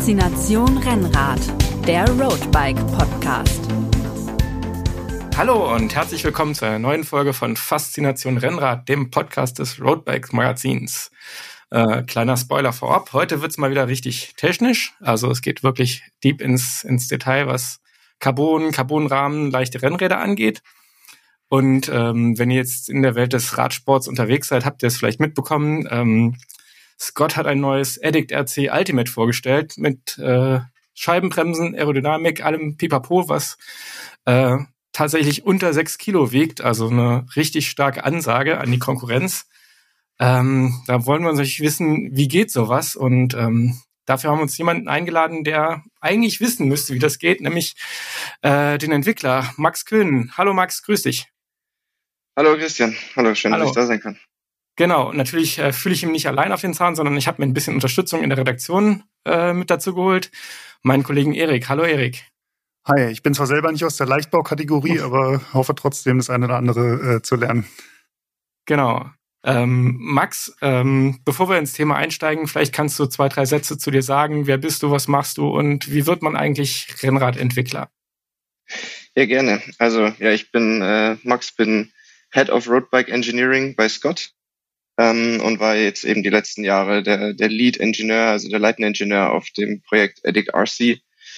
Faszination Rennrad, der Roadbike Podcast. Hallo und herzlich willkommen zu einer neuen Folge von Faszination Rennrad, dem Podcast des Roadbike Magazins. Kleiner Spoiler vorab, heute wird's mal wieder richtig technisch. Also es geht wirklich deep ins Detail, was Carbonrahmen, leichte Rennräder angeht. Und wenn ihr jetzt in der Welt des Radsports unterwegs seid, habt ihr es vielleicht mitbekommen. Scott hat ein neues Addict RC Ultimate vorgestellt mit Scheibenbremsen, Aerodynamik, allem Pipapo, was tatsächlich unter 6 Kilo wiegt. Also eine richtig starke Ansage an die Konkurrenz. Da wollen wir natürlich wissen, wie geht sowas? Und dafür haben wir uns jemanden eingeladen, der eigentlich wissen müsste, wie das geht, nämlich den Entwickler Max Köhnen. Hallo Max, grüß dich. Hallo Christian, hallo, schön, dass ich da sein kann. Genau, natürlich fühle ich ihm nicht allein auf den Zahn, sondern ich habe mir ein bisschen Unterstützung in der Redaktion mit dazu geholt. Meinen Kollegen Erik. Hallo Erik. Hi, ich bin zwar selber nicht aus der Leichtbaukategorie, aber hoffe trotzdem, das eine oder andere zu lernen. Genau. Max, bevor wir ins Thema einsteigen, vielleicht kannst du 2, 3 Sätze zu dir sagen. Wer bist du, was machst du und wie wird man eigentlich Rennradentwickler? Ja, gerne. Also ja, ich bin Max, bin Head of Roadbike Engineering bei Scott und war jetzt eben die letzten Jahre der Lead-Ingenieur, also der leitende Ingenieur auf dem Projekt Addict RC.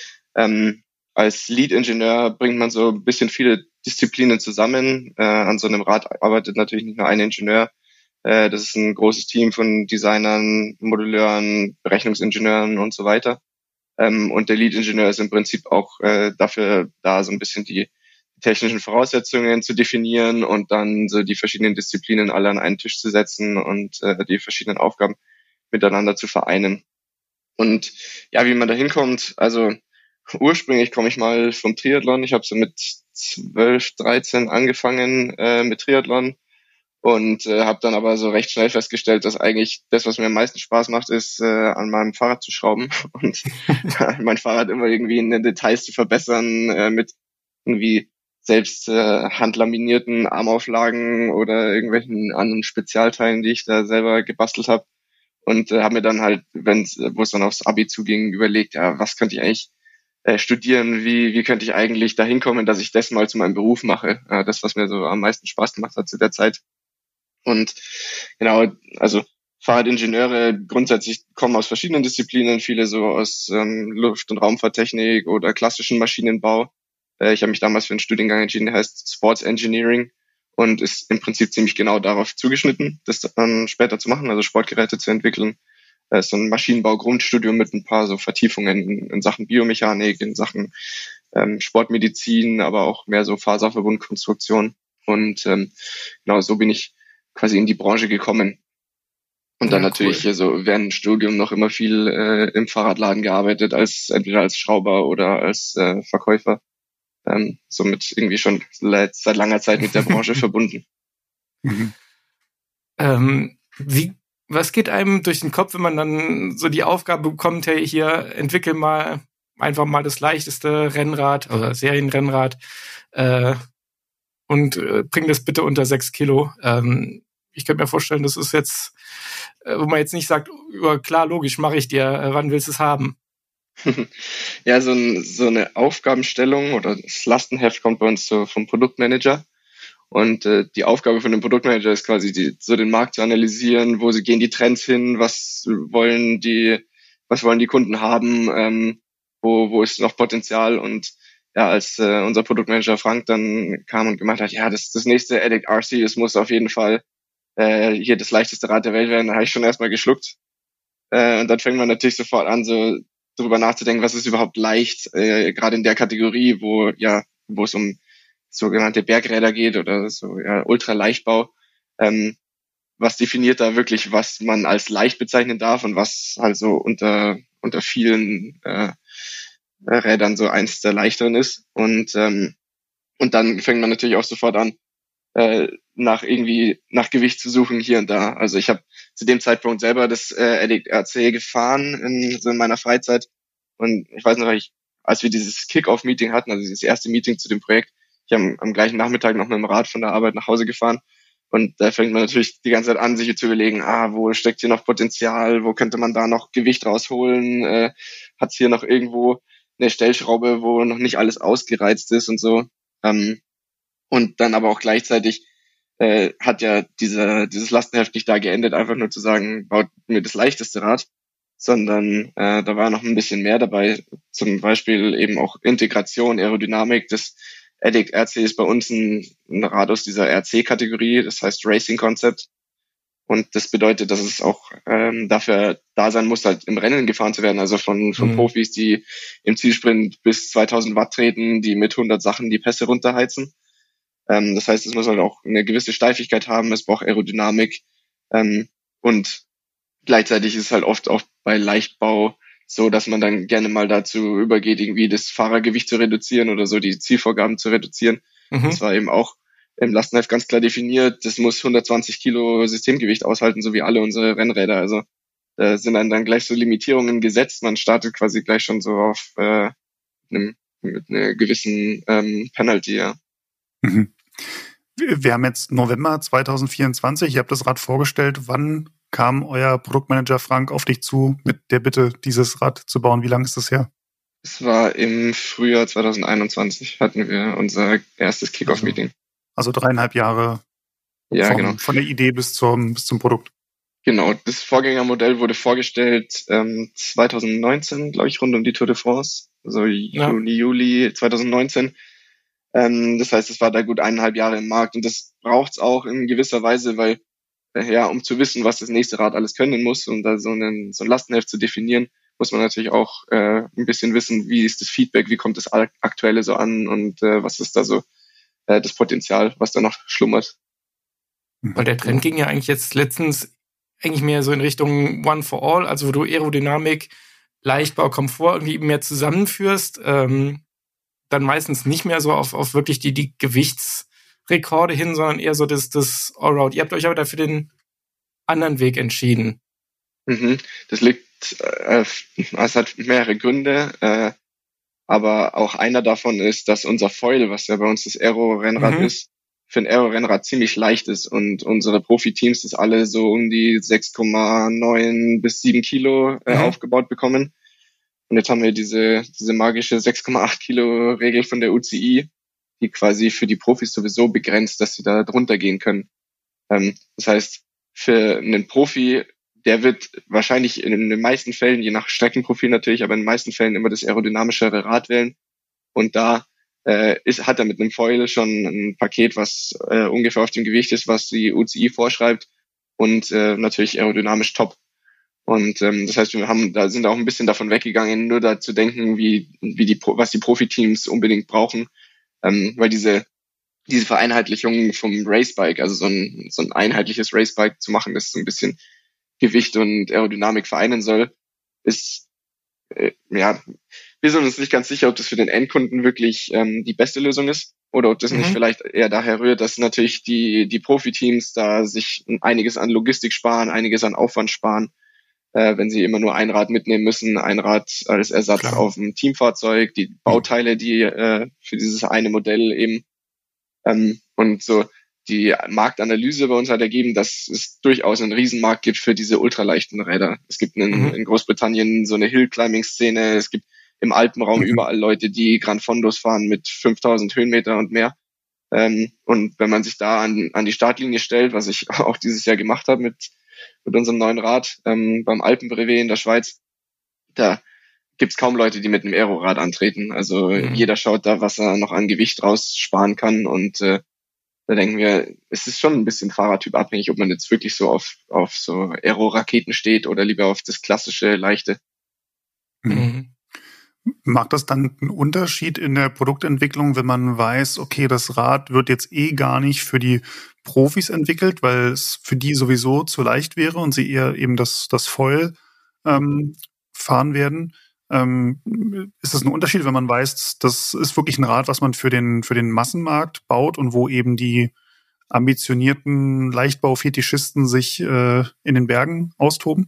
Als Lead-Ingenieur bringt man so ein bisschen viele Disziplinen zusammen. An so einem Rad arbeitet natürlich nicht nur ein Ingenieur. Das ist ein großes Team von Designern, Modelleuren, Berechnungsingenieuren und so weiter. Und der Lead-Ingenieur ist im Prinzip auch dafür da, so ein bisschen die technischen Voraussetzungen zu definieren und dann so die verschiedenen Disziplinen alle an einen Tisch zu setzen und die verschiedenen Aufgaben miteinander zu vereinen. Und ja, wie man da hinkommt, also ursprünglich komme ich mal vom Triathlon. Ich habe so mit 12, 13 angefangen mit Triathlon und habe dann aber so recht schnell festgestellt, dass eigentlich das, was mir am meisten Spaß macht, ist an meinem Fahrrad zu schrauben und mein Fahrrad immer irgendwie in den Details zu verbessern mit irgendwie selbst handlaminierten Armauflagen oder irgendwelchen anderen Spezialteilen, die ich da selber gebastelt habe. Und habe mir dann halt, wo es dann aufs Abi zuging, überlegt, ja, was könnte ich eigentlich studieren, wie könnte ich eigentlich dahin kommen, dass ich das mal zu meinem Beruf mache. Das, was mir so am meisten Spaß gemacht hat zu der Zeit. Und genau, also Fahrradingenieure grundsätzlich kommen aus verschiedenen Disziplinen, viele so aus Luft- und Raumfahrttechnik oder klassischen Maschinenbau. Ich habe mich damals für einen Studiengang entschieden, der heißt Sports Engineering und ist im Prinzip ziemlich genau darauf zugeschnitten, das dann später zu machen, also Sportgeräte zu entwickeln. So ein Maschinenbau-Grundstudium mit ein paar so Vertiefungen in Sachen Biomechanik, in Sachen Sportmedizin, aber auch mehr so Faserverbundkonstruktion. Und genau so bin ich quasi in die Branche gekommen. Und dann natürlich hier so während dem Studium noch immer viel im Fahrradladen gearbeitet, entweder als Schrauber oder als Verkäufer. Somit irgendwie schon seit langer Zeit mit der Branche verbunden. Was geht einem durch den Kopf, wenn man dann so die Aufgabe bekommt, hey, hier entwickel mal einfach mal das leichteste Rennrad oder Serienrennrad und bring das bitte unter 6 Kilo. Ich könnte mir vorstellen, das ist jetzt, wo man jetzt nicht sagt, klar, logisch, mache ich dir, wann willst du es haben? Ja, so eine Aufgabenstellung oder das Lastenheft kommt bei uns so vom Produktmanager. Und die Aufgabe von dem Produktmanager ist quasi, so den Markt zu analysieren, wo gehen die Trends hin, was wollen die Kunden haben, wo ist noch Potenzial. Und ja, als unser Produktmanager Frank dann kam und gemeint hat, ja, das nächste Addict RC, es muss auf jeden Fall hier das leichteste Rad der Welt werden, da habe ich schon erstmal geschluckt. Und dann fängt man natürlich sofort an, so darüber nachzudenken, was ist überhaupt leicht, gerade in der Kategorie, wo es um sogenannte Bergräder geht oder so Ultraleichtbau. Was definiert da wirklich, was man als leicht bezeichnen darf und was halt so unter vielen Rädern so eins der leichteren ist. Und dann fängt man natürlich auch sofort an, nach Gewicht zu suchen hier und da. Also ich habe zu dem Zeitpunkt selber das Addict RC gefahren in meiner Freizeit. Und ich weiß noch, als wir dieses Kick-Off-Meeting hatten, also dieses erste Meeting zu dem Projekt, ich habe am gleichen Nachmittag noch mit dem Rad von der Arbeit nach Hause gefahren. Und da fängt man natürlich die ganze Zeit an, sich zu überlegen, wo steckt hier noch Potenzial, wo könnte man da noch Gewicht rausholen, hat es hier noch irgendwo eine Stellschraube, wo noch nicht alles ausgereizt ist und so. Und dann aber auch gleichzeitig hat ja dieses Lastenheft nicht da geendet, einfach nur zu sagen, baut mir das leichteste Rad, sondern da war noch ein bisschen mehr dabei, zum Beispiel eben auch Integration, Aerodynamik. Das Addict RC ist bei uns ein Rad aus dieser RC-Kategorie, das heißt Racing Concept. Und das bedeutet, dass es auch dafür da sein muss, halt im Rennen gefahren zu werden, also von Profis, die im Zielsprint bis 2000 Watt treten, die mit 100 Sachen die Pässe runterheizen. Das heißt, es muss halt auch eine gewisse Steifigkeit haben, es braucht Aerodynamik und gleichzeitig ist es halt oft auch bei Leichtbau so, dass man dann gerne mal dazu übergeht, irgendwie das Fahrergewicht zu reduzieren oder so die Zielvorgaben zu reduzieren. Das war eben auch im Lastenheft ganz klar definiert, das muss 120 Kilo Systemgewicht aushalten, so wie alle unsere Rennräder. Also da sind dann gleich so Limitierungen gesetzt. Man startet quasi gleich schon so auf mit einer gewissen Penalty, ja. Wir haben jetzt November 2024. Ihr habt das Rad vorgestellt. Wann kam euer Produktmanager Frank auf dich zu mit der Bitte, dieses Rad zu bauen? Wie lange ist das her? Es war im Frühjahr 2021, hatten wir unser erstes Kickoff-Meeting. Also 3,5 Jahre genau. Von der Idee bis zum Produkt. Genau, das Vorgängermodell wurde vorgestellt 2019, glaube ich, rund um die Tour de France. Also Juli 2019. Das heißt, es war da gut 1,5 Jahre im Markt und das braucht's auch in gewisser Weise, weil um zu wissen, was das nächste Rad alles können muss und da so ein Lastenheft zu definieren, muss man natürlich auch ein bisschen wissen, wie ist das Feedback, wie kommt das Aktuelle so an und was ist da so das Potenzial, was da noch schlummert. Weil der Trend ging ja eigentlich jetzt letztens eigentlich mehr so in Richtung One for All, also wo du Aerodynamik, Leichtbau, Komfort irgendwie mehr zusammenführst, dann meistens nicht mehr so auf wirklich die Gewichtsrekorde hin, sondern eher so das Allround. Ihr habt euch aber dafür den anderen Weg entschieden. Das liegt, es hat mehrere Gründe, aber auch einer davon ist, dass unser Foil, was ja bei uns das Aero-Rennrad ist, für ein Aero-Rennrad ziemlich leicht ist und unsere Profiteams das alle so um die 6,9 bis 7 Kilo aufgebaut bekommen. Und jetzt haben wir diese magische 6,8 Kilo Regel von der UCI, die quasi für die Profis sowieso begrenzt, dass sie da drunter gehen können. Das heißt, für einen Profi, der wird wahrscheinlich in den meisten Fällen, je nach Streckenprofil natürlich, aber in den meisten Fällen immer das aerodynamischere Rad wählen. Und da hat er mit einem Foil schon ein Paket, was ungefähr auf dem Gewicht ist, was die UCI vorschreibt und natürlich aerodynamisch top. Und das heißt, wir sind auch ein bisschen davon weggegangen, nur da zu denken, was die Profiteams unbedingt brauchen, weil diese Vereinheitlichung vom Racebike, also so ein einheitliches Racebike zu machen, das so ein bisschen Gewicht und Aerodynamik vereinen soll, ist wir sind uns nicht ganz sicher, ob das für den Endkunden wirklich die beste Lösung ist oder ob das nicht vielleicht eher daher rührt, dass natürlich die Profiteams da sich einiges an Logistik sparen, einiges an Aufwand sparen, wenn sie immer nur ein Rad mitnehmen müssen, ein Rad als Ersatz auf dem Teamfahrzeug, die Bauteile, die für dieses eine Modell eben und so die Marktanalyse bei uns hat ergeben, dass es durchaus einen Riesenmarkt gibt für diese ultraleichten Räder. Es gibt in Großbritannien so eine Hill-Climbing-Szene, es gibt im Alpenraum überall Leute, die Gran Fondos fahren mit 5000 Höhenmeter und mehr. Und wenn man sich da an die Startlinie stellt, was ich auch dieses Jahr gemacht habe mit unserem neuen Rad beim Alpenbrevet in der Schweiz, da gibt's kaum Leute, die mit einem Aerorad antreten. Also jeder schaut da, was er noch an Gewicht raussparen kann und da denken wir, es ist schon ein bisschen Fahrertyp abhängig, ob man jetzt wirklich so auf so Aero-Raketen steht oder lieber auf das klassische, leichte. Macht das dann einen Unterschied in der Produktentwicklung, wenn man weiß, okay, das Rad wird jetzt gar nicht für die Profis entwickelt, weil es für die sowieso zu leicht wäre und sie eher eben das Foil fahren werden? Ist das ein Unterschied, wenn man weiß, das ist wirklich ein Rad, was man für den Massenmarkt baut und wo eben die ambitionierten Leichtbau-Fetischisten sich in den Bergen austoben?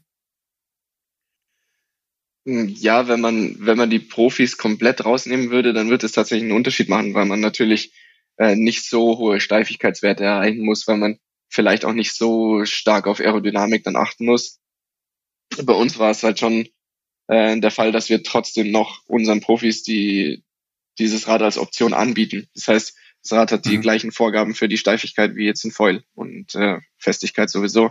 Ja, wenn man die Profis komplett rausnehmen würde, dann wird es tatsächlich einen Unterschied machen, weil man natürlich nicht so hohe Steifigkeitswerte erreichen muss, weil man vielleicht auch nicht so stark auf Aerodynamik dann achten muss. Bei uns war es halt schon der Fall, dass wir trotzdem noch unseren Profis dieses Rad als Option anbieten. Das heißt, das Rad hat die gleichen Vorgaben für die Steifigkeit wie jetzt ein Foil und Festigkeit sowieso.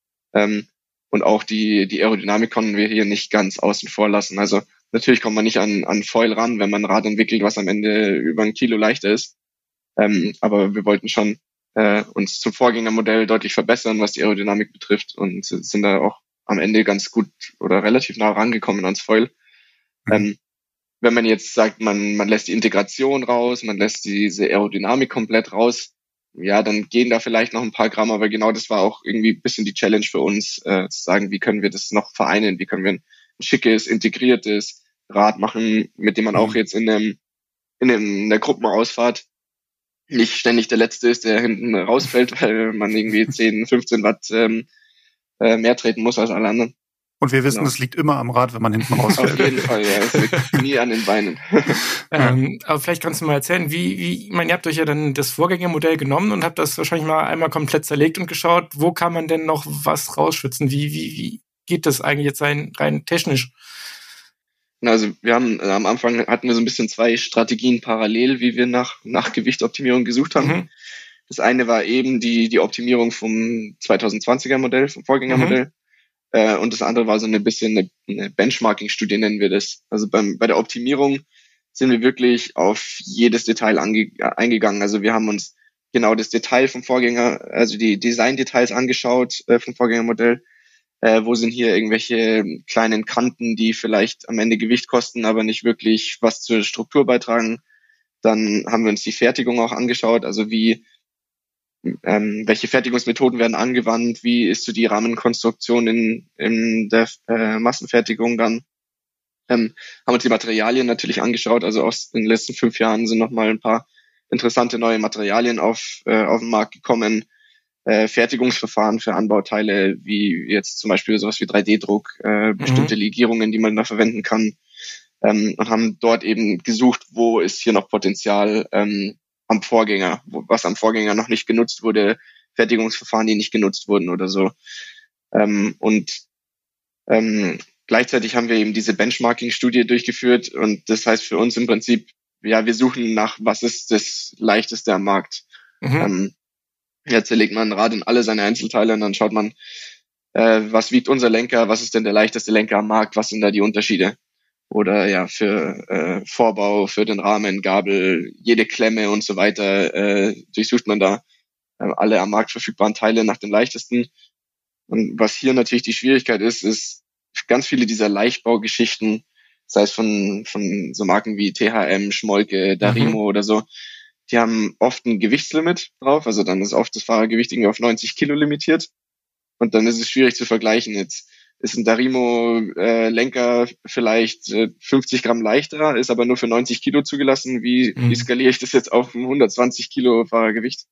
Und auch die Aerodynamik konnten wir hier nicht ganz außen vor lassen. Also natürlich kommt man nicht an Foil ran, wenn man ein Rad entwickelt, was am Ende über 1 Kilo leichter ist. Aber wir wollten schon uns zum Vorgängermodell deutlich verbessern, was die Aerodynamik betrifft, und sind da auch am Ende ganz gut oder relativ nah rangekommen ans Foil. Wenn man jetzt sagt, man lässt die Integration raus, man lässt diese Aerodynamik komplett raus, ja, dann gehen da vielleicht noch ein paar Gramm, aber genau das war auch irgendwie ein bisschen die Challenge für uns, zu sagen, wie können wir das noch vereinen, wie können wir ein schickes, integriertes Rad machen, mit dem man auch jetzt in der Gruppenausfahrt nicht ständig der Letzte ist, der hinten rausfällt, weil man irgendwie 10, 15 Watt mehr treten muss als alle anderen. Und wir wissen, es liegt immer am Rad, wenn man hinten rausfällt. Auf jeden Fall, ja. Es liegt nie an den Beinen. Aber vielleicht kannst du mal erzählen, ich meine, ihr habt euch ja dann das Vorgängermodell genommen und habt das wahrscheinlich mal einmal komplett zerlegt und geschaut, wo kann man denn noch was rausschützen? Wie geht das eigentlich jetzt rein technisch? Also wir haben am Anfang hatten wir so ein bisschen 2 Strategien parallel, wie wir nach Gewichtsoptimierung gesucht haben. Das eine war eben die Optimierung vom 2020er Modell, vom Vorgängermodell. Und das andere war so ein bisschen eine Benchmarking-Studie, nennen wir das. Also bei der Optimierung sind wir wirklich auf jedes Detail eingegangen. Also wir haben uns genau das Detail vom Vorgänger, also die Design-Details angeschaut vom Vorgängermodell. Wo sind hier irgendwelche kleinen Kanten, die vielleicht am Ende Gewicht kosten, aber nicht wirklich was zur Struktur beitragen. Dann haben wir uns die Fertigung auch angeschaut, also welche Fertigungsmethoden werden angewandt, wie ist so die Rahmenkonstruktion in der Massenfertigung dann. Haben uns die Materialien natürlich angeschaut, also in den letzten 5 Jahren sind nochmal ein paar interessante neue Materialien auf den Markt gekommen. Fertigungsverfahren für Anbauteile, wie jetzt zum Beispiel sowas wie 3D-Druck, bestimmte Legierungen, die man da verwenden kann, und haben dort eben gesucht, wo ist hier noch Potenzial am Vorgänger, was am Vorgänger noch nicht genutzt wurde, Fertigungsverfahren, die nicht genutzt wurden oder so. Gleichzeitig haben wir eben diese Benchmarking-Studie durchgeführt, und das heißt für uns im Prinzip, ja, wir suchen nach, was ist das Leichteste am Markt. Jetzt zerlegt man ein Rad in alle seine Einzelteile und dann schaut man, was wiegt unser Lenker, was ist denn der leichteste Lenker am Markt, was sind da die Unterschiede? Oder ja, für Vorbau, für den Rahmen, Gabel, jede Klemme und so weiter, durchsucht man da alle am Markt verfügbaren Teile nach dem leichtesten. Und was hier natürlich die Schwierigkeit ist ganz viele dieser Leichtbaugeschichten, sei es von so Marken wie THM, Schmolke, Darimo oder so, die haben oft ein Gewichtslimit drauf, also dann ist oft das Fahrergewicht irgendwie auf 90 Kilo limitiert, und dann ist es schwierig zu vergleichen. Jetzt ist ein Darimo Lenker vielleicht 50 Gramm leichter, ist aber nur für 90 Kilo zugelassen. Wie skaliere ich das jetzt auf ein 120 Kilo Fahrergewicht?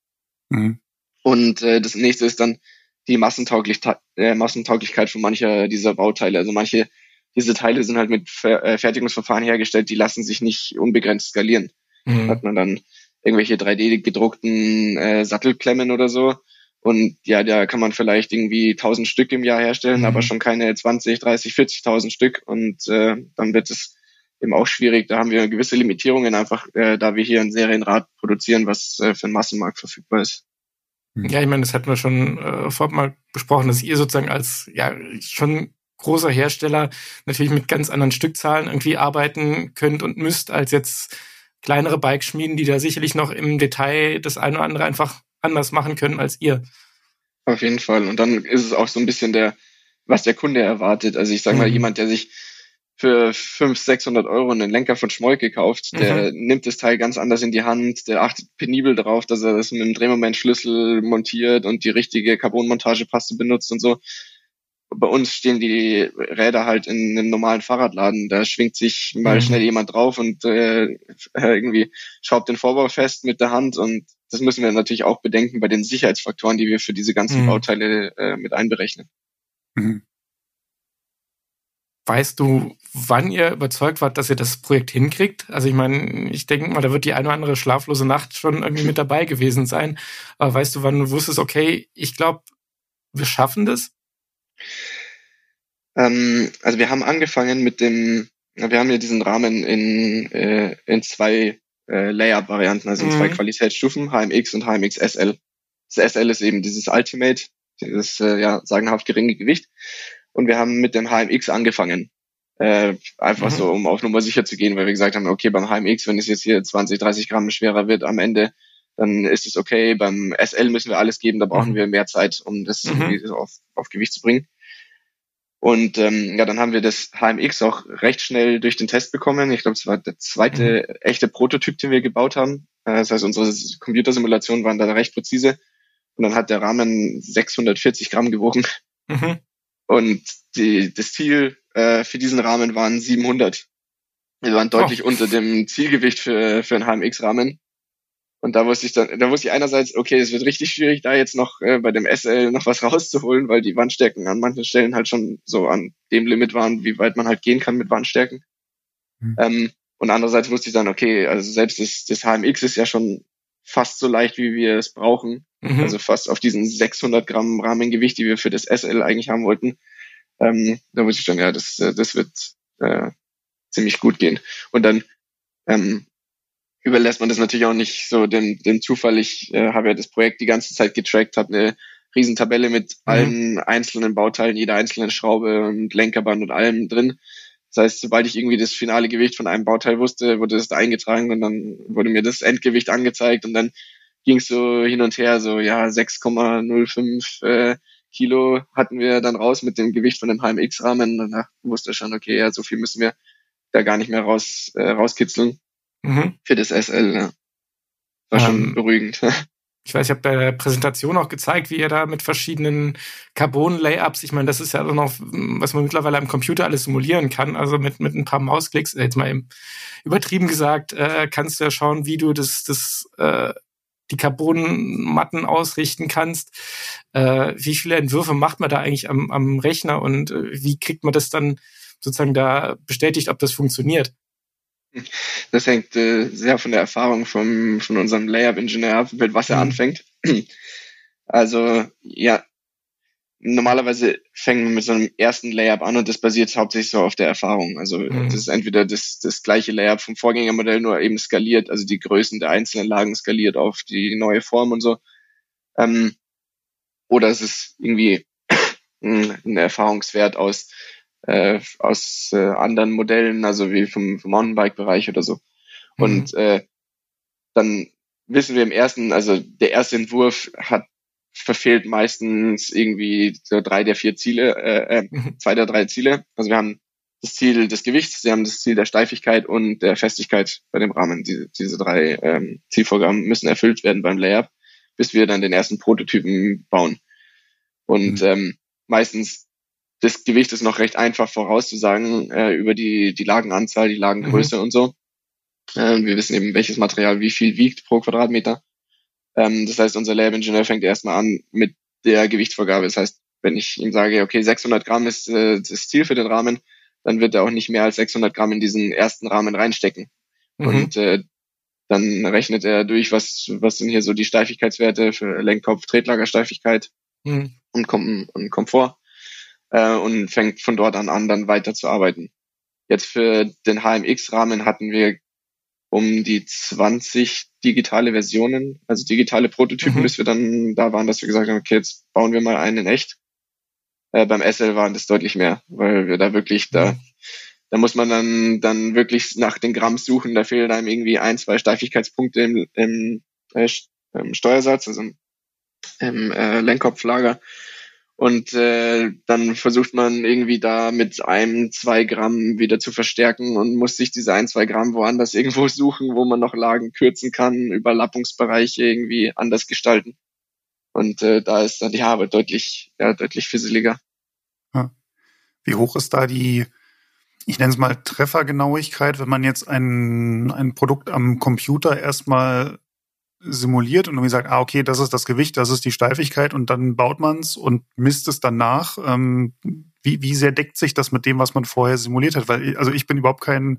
Und das nächste ist dann die Massentauglichkeit von mancher dieser Bauteile. Also diese Teile sind halt mit Fertigungsverfahren hergestellt, die lassen sich nicht unbegrenzt skalieren. Hat man dann irgendwelche 3D-gedruckten Sattelklemmen oder so. Und ja, da kann man vielleicht irgendwie 1000 Stück im Jahr herstellen, aber schon keine 20, 30, 40.000 Stück. Und dann wird es eben auch schwierig. Da haben wir gewisse Limitierungen einfach, da wir hier ein Serienrad produzieren, was für den Massenmarkt verfügbar ist. Ja, ich meine, das hatten wir schon vorab mal besprochen, dass ihr sozusagen als ja schon großer Hersteller natürlich mit ganz anderen Stückzahlen irgendwie arbeiten könnt und müsst, als jetzt kleinere Bikeschmieden, die da sicherlich noch im Detail das eine oder andere einfach anders machen können als ihr. Auf jeden Fall. Und dann ist es auch so ein bisschen was der Kunde erwartet. Also ich sage mal, jemand, der sich für 500, 600 Euro einen Lenker von Schmolke kauft, der nimmt das Teil ganz anders in die Hand, der achtet penibel darauf, dass er das mit einem Drehmomentschlüssel montiert und die richtige Carbonmontagepaste benutzt und so. Bei uns stehen die Räder halt in einem normalen Fahrradladen. Da schwingt sich mal schnell jemand drauf und irgendwie schraubt den Vorbau fest mit der Hand. Und das müssen wir natürlich auch bedenken bei den Sicherheitsfaktoren, die wir für diese ganzen Bauteile mit einberechnen. Weißt du, wann ihr überzeugt wart, dass ihr das Projekt hinkriegt? Also ich meine, ich denke mal, da wird die eine oder andere schlaflose Nacht schon irgendwie mit dabei gewesen sein. Aber weißt du, wann du wusstest, okay, ich glaube, wir schaffen das? Also wir haben angefangen wir haben ja diesen Rahmen in zwei Layer-Varianten, also in zwei Qualitätsstufen, HMX und HMX SL. Das SL ist eben dieses Ultimate, dieses sagenhaft geringe Gewicht. Und wir haben mit dem HMX angefangen. Einfach so, um auf Nummer sicher zu gehen, weil wir gesagt haben, okay, beim HMX, wenn es jetzt hier 20, 30 Gramm schwerer wird am Ende, dann ist es okay. Beim SL müssen wir alles geben, da brauchen wir mehr Zeit, um das irgendwie so auf Gewicht zu bringen. Und dann haben wir das HMX auch recht schnell durch den Test bekommen. Ich glaube, es war der zweite echte Prototyp, den wir gebaut haben. Das heißt, unsere Computersimulationen waren da recht präzise. Und dann hat der Rahmen 640 Gramm gewogen. Und das Ziel für diesen Rahmen waren 700. Wir waren deutlich unter dem Zielgewicht für einen HMX-Rahmen. Und da wusste ich einerseits, okay, es wird richtig schwierig, da jetzt noch bei dem SL noch was rauszuholen, weil die Wandstärken an manchen Stellen halt schon so an dem Limit waren, wie weit man halt gehen kann mit Wandstärken. Und andererseits wusste ich dann, okay, also selbst das HMX ist ja schon fast so leicht, wie wir es brauchen. Also fast auf diesen 600 Gramm Rahmengewicht, die wir für das SL eigentlich haben wollten. Da wusste ich schon, ja, das wird ziemlich gut gehen. Und dann überlässt man das natürlich auch nicht so dem Zufall. Ich habe ja das Projekt die ganze Zeit getrackt, habe eine riesen Tabelle mit allen einzelnen Bauteilen, jeder einzelnen Schraube und Lenkerband und allem drin. Das heißt, sobald ich irgendwie das finale Gewicht von einem Bauteil wusste, wurde das da eingetragen und dann wurde mir das Endgewicht angezeigt und dann ging es so hin und her, so 6,05 Kilo hatten wir dann raus mit dem Gewicht von dem HMX-Rahmen. Danach wusste ich schon, okay, ja, so viel müssen wir da gar nicht mehr rauskitzeln für das SL. Ja. War schon beruhigend. Ich weiß, ich habe bei der Präsentation auch gezeigt, wie ihr da mit verschiedenen Carbon-Layups, ich meine, das ist ja auch noch, was man mittlerweile am Computer alles simulieren kann, also mit ein paar Mausklicks, jetzt mal eben übertrieben gesagt, kannst du ja schauen, wie du die Carbonmatten ausrichten kannst. Wie viele Entwürfe macht man da eigentlich am Rechner und wie kriegt man das dann sozusagen da bestätigt, ob das funktioniert? Das hängt sehr von der Erfahrung von unserem Layup-Ingenieur ab, mit was er anfängt. Also, ja, normalerweise fängt man mit so einem ersten Layup an und das basiert hauptsächlich so auf der Erfahrung. Also, das ist entweder das gleiche Layup vom Vorgängermodell, nur eben skaliert, also die Größen der einzelnen Lagen skaliert auf die neue Form und so. Oder es ist irgendwie ein Erfahrungswert aus anderen Modellen, also wie vom Mountainbike-Bereich oder so. Und dann wissen wir also der erste Entwurf verfehlt meistens irgendwie so 3 der 4 Ziele, 2 der 3 Ziele. Also wir haben das Ziel des Gewichts, wir haben das Ziel der Steifigkeit und der Festigkeit bei dem Rahmen. Diese 3 Zielvorgaben müssen erfüllt werden beim Layup, bis wir dann den ersten Prototypen bauen. Und meistens das Gewicht ist noch recht einfach vorauszusagen über die Lagenanzahl, die Lagengröße und so. Wir wissen eben, welches Material wie viel wiegt pro Quadratmeter. Das heißt, unser Lab-Ingenieur fängt erstmal an mit der Gewichtsvorgabe. Das heißt, wenn ich ihm sage, okay, 600 Gramm ist das Ziel für den Rahmen, dann wird er auch nicht mehr als 600 Gramm in diesen ersten Rahmen reinstecken. Und dann rechnet er durch, was sind hier so die Steifigkeitswerte für Lenkkopf, Tretlagersteifigkeit und Komfort. Und fängt von dort an, dann weiter zu arbeiten. Jetzt für den HMX-Rahmen hatten wir um die 20 digitale Versionen, also digitale Prototypen, bis wir dann da waren, dass wir gesagt haben, okay, jetzt bauen wir mal einen in echt. Beim SL waren das deutlich mehr, weil wir da wirklich, da muss man dann wirklich nach den Gramm suchen, da fehlen einem irgendwie 1, 2 Steifigkeitspunkte im Steuersatz, also im Lenkkopflager. Und dann versucht man irgendwie da mit 1, 2 Gramm wieder zu verstärken und muss sich diese 1, 2 Gramm woanders irgendwo suchen, wo man noch Lagen kürzen kann, Überlappungsbereiche irgendwie anders gestalten. Und da ist dann die Arbeit deutlich fisseliger. Ja. Wie hoch ist da die, ich nenne es mal Treffergenauigkeit, wenn man jetzt ein Produkt am Computer erstmal simuliert und irgendwie sagt, okay, das ist das Gewicht, das ist die Steifigkeit und dann baut man es und misst es dann nach. Wie sehr deckt sich das mit dem, was man vorher simuliert hat? Weil ich bin überhaupt kein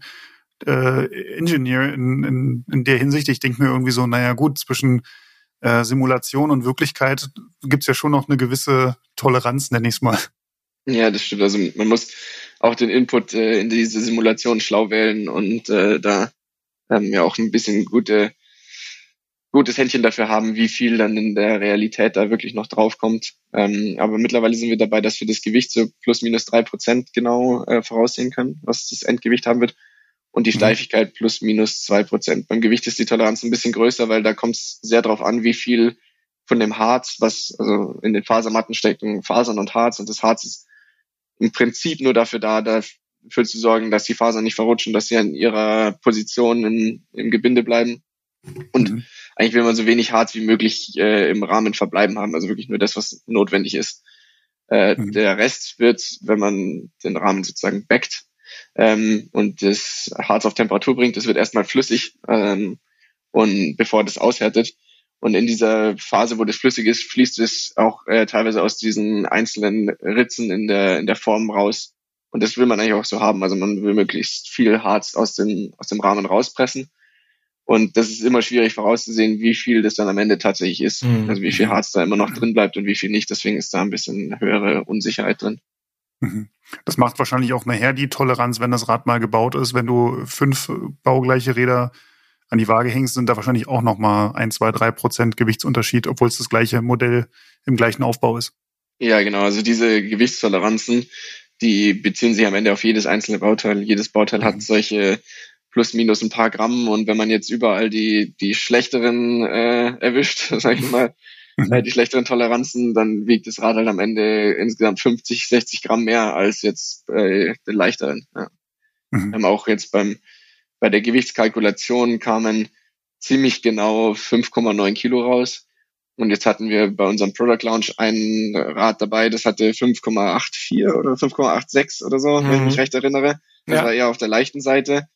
Ingenieur in der Hinsicht. Ich denke mir irgendwie so, naja gut, zwischen Simulation und Wirklichkeit gibt's ja schon noch eine gewisse Toleranz, nenne ich es mal. Ja, das stimmt. Also man muss auch den Input in diese Simulation schlau wählen und da ja auch ein bisschen gutes Händchen dafür haben, wie viel dann in der Realität da wirklich noch draufkommt. Aber mittlerweile sind wir dabei, dass wir das Gewicht so plus minus 3% genau voraussehen können, was das Endgewicht haben wird. Und die Steifigkeit plus minus 2%. Beim Gewicht ist die Toleranz ein bisschen größer, weil da kommt es sehr darauf an, wie viel von dem Harz, was also in den Fasermatten stecken, Fasern und Harz. Und das Harz ist im Prinzip nur dafür dafür zu sorgen, dass die Fasern nicht verrutschen, dass sie an ihrer Position im Gebinde bleiben. Und eigentlich will man so wenig Harz wie möglich im Rahmen verbleiben haben, also wirklich nur das, was notwendig ist. Der Rest wird, wenn man den Rahmen sozusagen backt und das Harz auf Temperatur bringt, das wird erstmal flüssig und bevor das aushärtet. Und in dieser Phase, wo das flüssig ist, fließt es auch teilweise aus diesen einzelnen Ritzen in der Form raus. Und das will man eigentlich auch so haben. Also man will möglichst viel Harz aus dem Rahmen rauspressen. Und das ist immer schwierig vorauszusehen, wie viel das dann am Ende tatsächlich ist. Also wie viel Harz da immer noch drin bleibt und wie viel nicht. Deswegen ist da ein bisschen höhere Unsicherheit drin. Das macht wahrscheinlich auch nachher die Toleranz, wenn das Rad mal gebaut ist. Wenn du 5 baugleiche Räder an die Waage hängst, sind da wahrscheinlich auch nochmal 1, 2, 3% Gewichtsunterschied, obwohl es das gleiche Modell im gleichen Aufbau ist. Ja, genau. Also diese Gewichtstoleranzen, die beziehen sich am Ende auf jedes einzelne Bauteil. Jedes Bauteil hat solche plus minus ein paar Gramm. Und wenn man jetzt überall die schlechteren erwischt, sag ich mal, die schlechteren Toleranzen, dann wiegt das Rad halt am Ende insgesamt 50, 60 Gramm mehr als jetzt bei den leichteren. Ja. Wir haben auch jetzt bei der Gewichtskalkulation kamen ziemlich genau 5,9 Kilo raus. Und jetzt hatten wir bei unserem Product Launch ein Rad dabei, das hatte 5,84 oder 5,86 oder so, wenn ich mich recht erinnere. Das war eher auf der leichten Seite.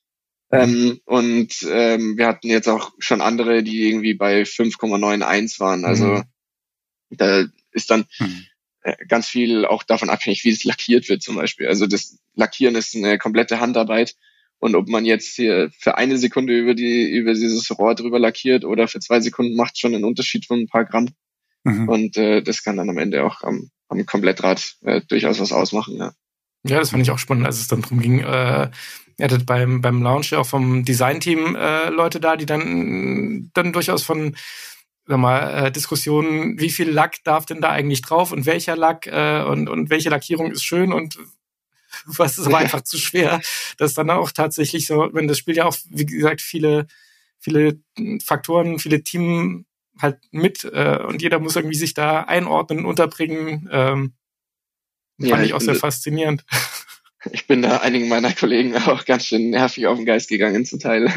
Wir hatten jetzt auch schon andere, die irgendwie bei 5,91 waren. Also da ist dann ganz viel auch davon abhängig, wie es lackiert wird zum Beispiel. Also das Lackieren ist eine komplette Handarbeit. Und ob man jetzt hier für 1 Sekunde über dieses Rohr drüber lackiert oder für 2 Sekunden, macht schon einen Unterschied von ein paar Gramm. Und das kann dann am Ende auch am Komplettrad durchaus was ausmachen. Ja, das fand ich auch spannend, als es dann drum ging. Ihr hattet beim Launch ja auch vom Designteam Leute da, die dann durchaus von Diskussionen, wie viel Lack darf denn da eigentlich drauf und welcher Lack und welche Lackierung ist schön und was ist aber einfach zu schwer. Das ist dann auch tatsächlich so, wenn das Spiel ja auch, wie gesagt, viele Faktoren, viele Teams halt mit und jeder muss irgendwie sich da einordnen, unterbringen. Fand ich auch sehr faszinierend. Ich bin da einigen meiner Kollegen auch ganz schön nervig auf den Geist gegangen zum Teil.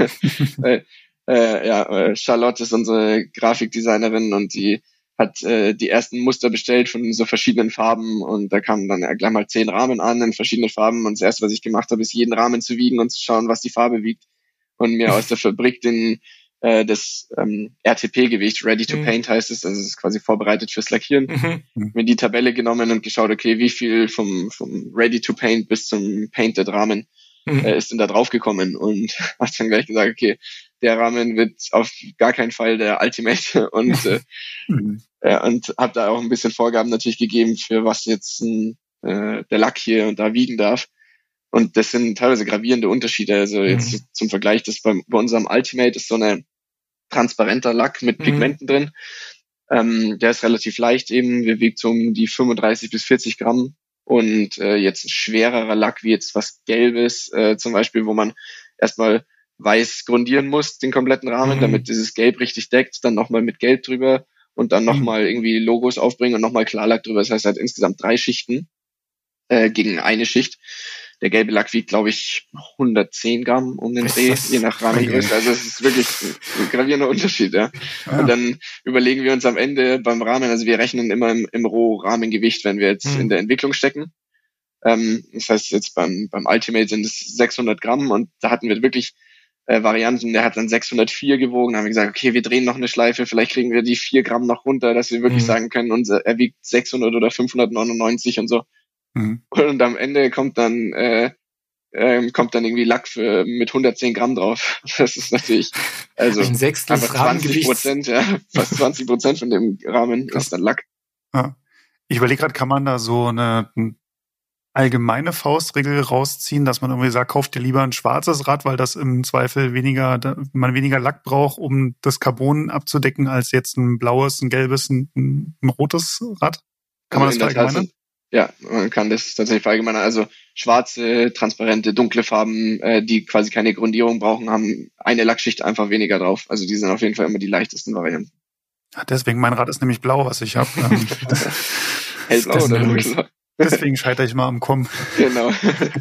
Charlotte ist unsere Grafikdesignerin und die hat die ersten Muster bestellt von so verschiedenen Farben und da kamen dann gleich mal 10 Rahmen an in verschiedene Farben und das erste, was ich gemacht habe, ist jeden Rahmen zu wiegen und zu schauen, was die Farbe wiegt und mir aus der Fabrik das RTP-Gewicht, Ready to Paint heißt es, also es ist quasi vorbereitet fürs Lackieren, mir die Tabelle genommen und geschaut, okay, wie viel vom Ready to Paint bis zum Painted Rahmen ist denn da drauf gekommen und hat dann gleich gesagt, okay, der Rahmen wird auf gar keinen Fall der Ultimate und habe da auch ein bisschen Vorgaben natürlich gegeben, für was jetzt der Lack hier und da wiegen darf. Und das sind teilweise gravierende Unterschiede. Also jetzt zum Vergleich, das bei unserem Ultimate ist so ein transparenter Lack mit Pigmenten drin. Der ist relativ leicht eben, der wiegt so um die 35 bis 40 Gramm. Und jetzt ein schwererer Lack wie jetzt was Gelbes zum Beispiel, wo man erstmal weiß grundieren muss, den kompletten Rahmen, damit dieses Gelb richtig deckt, dann nochmal mit Gelb drüber und dann nochmal irgendwie Logos aufbringen und nochmal Klarlack drüber. Das heißt halt insgesamt 3 Schichten gegen eine Schicht. Der gelbe Lack wiegt, glaube ich, 110 Gramm um den Dreh, je nach Rahmengröße. Also es ist wirklich ein gravierender Unterschied, ja. Und dann überlegen wir uns am Ende beim Rahmen, also wir rechnen immer im Roh-Rahmengewicht, wenn wir jetzt in der Entwicklung stecken. Das heißt jetzt beim Ultimate sind es 600 Gramm und da hatten wir wirklich Varianten, der hat dann 604 gewogen, da haben wir gesagt, okay, wir drehen noch eine Schleife, vielleicht kriegen wir die 4 Gramm noch runter, dass wir wirklich sagen können, er wiegt 600 oder 599 und so. Und am Ende kommt dann irgendwie Lack mit 110 Gramm drauf. Das ist natürlich, also ein Sechstel einfach 20%, ja, fast 20% von dem Rahmen ist dann Lack. Ja. Ich überlege gerade, kann man da so eine allgemeine Faustregel rausziehen, dass man irgendwie sagt, kauft dir lieber ein schwarzes Rad, weil das im Zweifel man weniger Lack braucht, um das Carbon abzudecken, als jetzt ein blaues, ein gelbes, ein rotes Rad? Kann man das verallgemeinern? Ja, man kann das tatsächlich verallgemeinern. Also schwarze, transparente, dunkle Farben, die quasi keine Grundierung brauchen, haben eine Lackschicht einfach weniger drauf. Also die sind auf jeden Fall immer die leichtesten Varianten. Ja, deswegen, mein Rad ist nämlich blau, was ich habe. Hellblau oder dunkelblau? Deswegen scheitere ich mal am Kommen. Genau.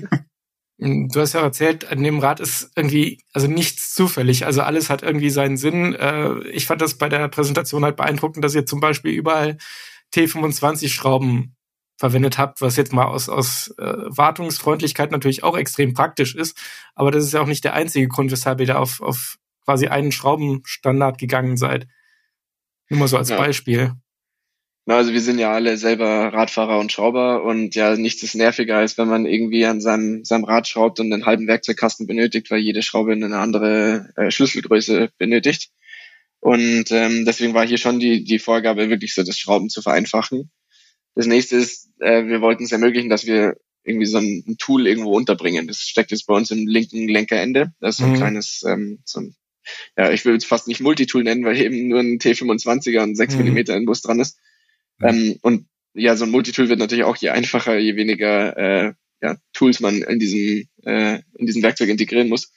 Du hast ja erzählt, an dem Rad ist irgendwie, also nichts zufällig, also alles hat irgendwie seinen Sinn. Ich fand das bei der Präsentation halt beeindruckend, dass ihr zum Beispiel überall T25-Schrauben verwendet habt, was jetzt mal aus Wartungsfreundlichkeit natürlich auch extrem praktisch ist. Aber das ist ja auch nicht der einzige Grund, weshalb ihr da auf quasi einen Schraubenstandard gegangen seid. Nur mal so als Beispiel. Na, also wir sind ja alle selber Radfahrer und Schrauber und ja, nichts ist nerviger, als wenn man irgendwie an seinem Rad schraubt und einen halben Werkzeugkasten benötigt, weil jede Schraube eine andere Schlüsselgröße benötigt. Und deswegen war hier schon die Vorgabe, wirklich so das Schrauben zu vereinfachen. Das nächste ist, wir wollten es ermöglichen, dass wir irgendwie so ein Tool irgendwo unterbringen. Das steckt jetzt bei uns im linken Lenkerende. Das ist so ein kleines, ich will es fast nicht Multitool nennen, weil eben nur ein T25er und 6 mm Inbus dran ist. Und ja, so ein Multitool wird natürlich auch je einfacher, je weniger Tools man in diesem Werkzeug integrieren muss.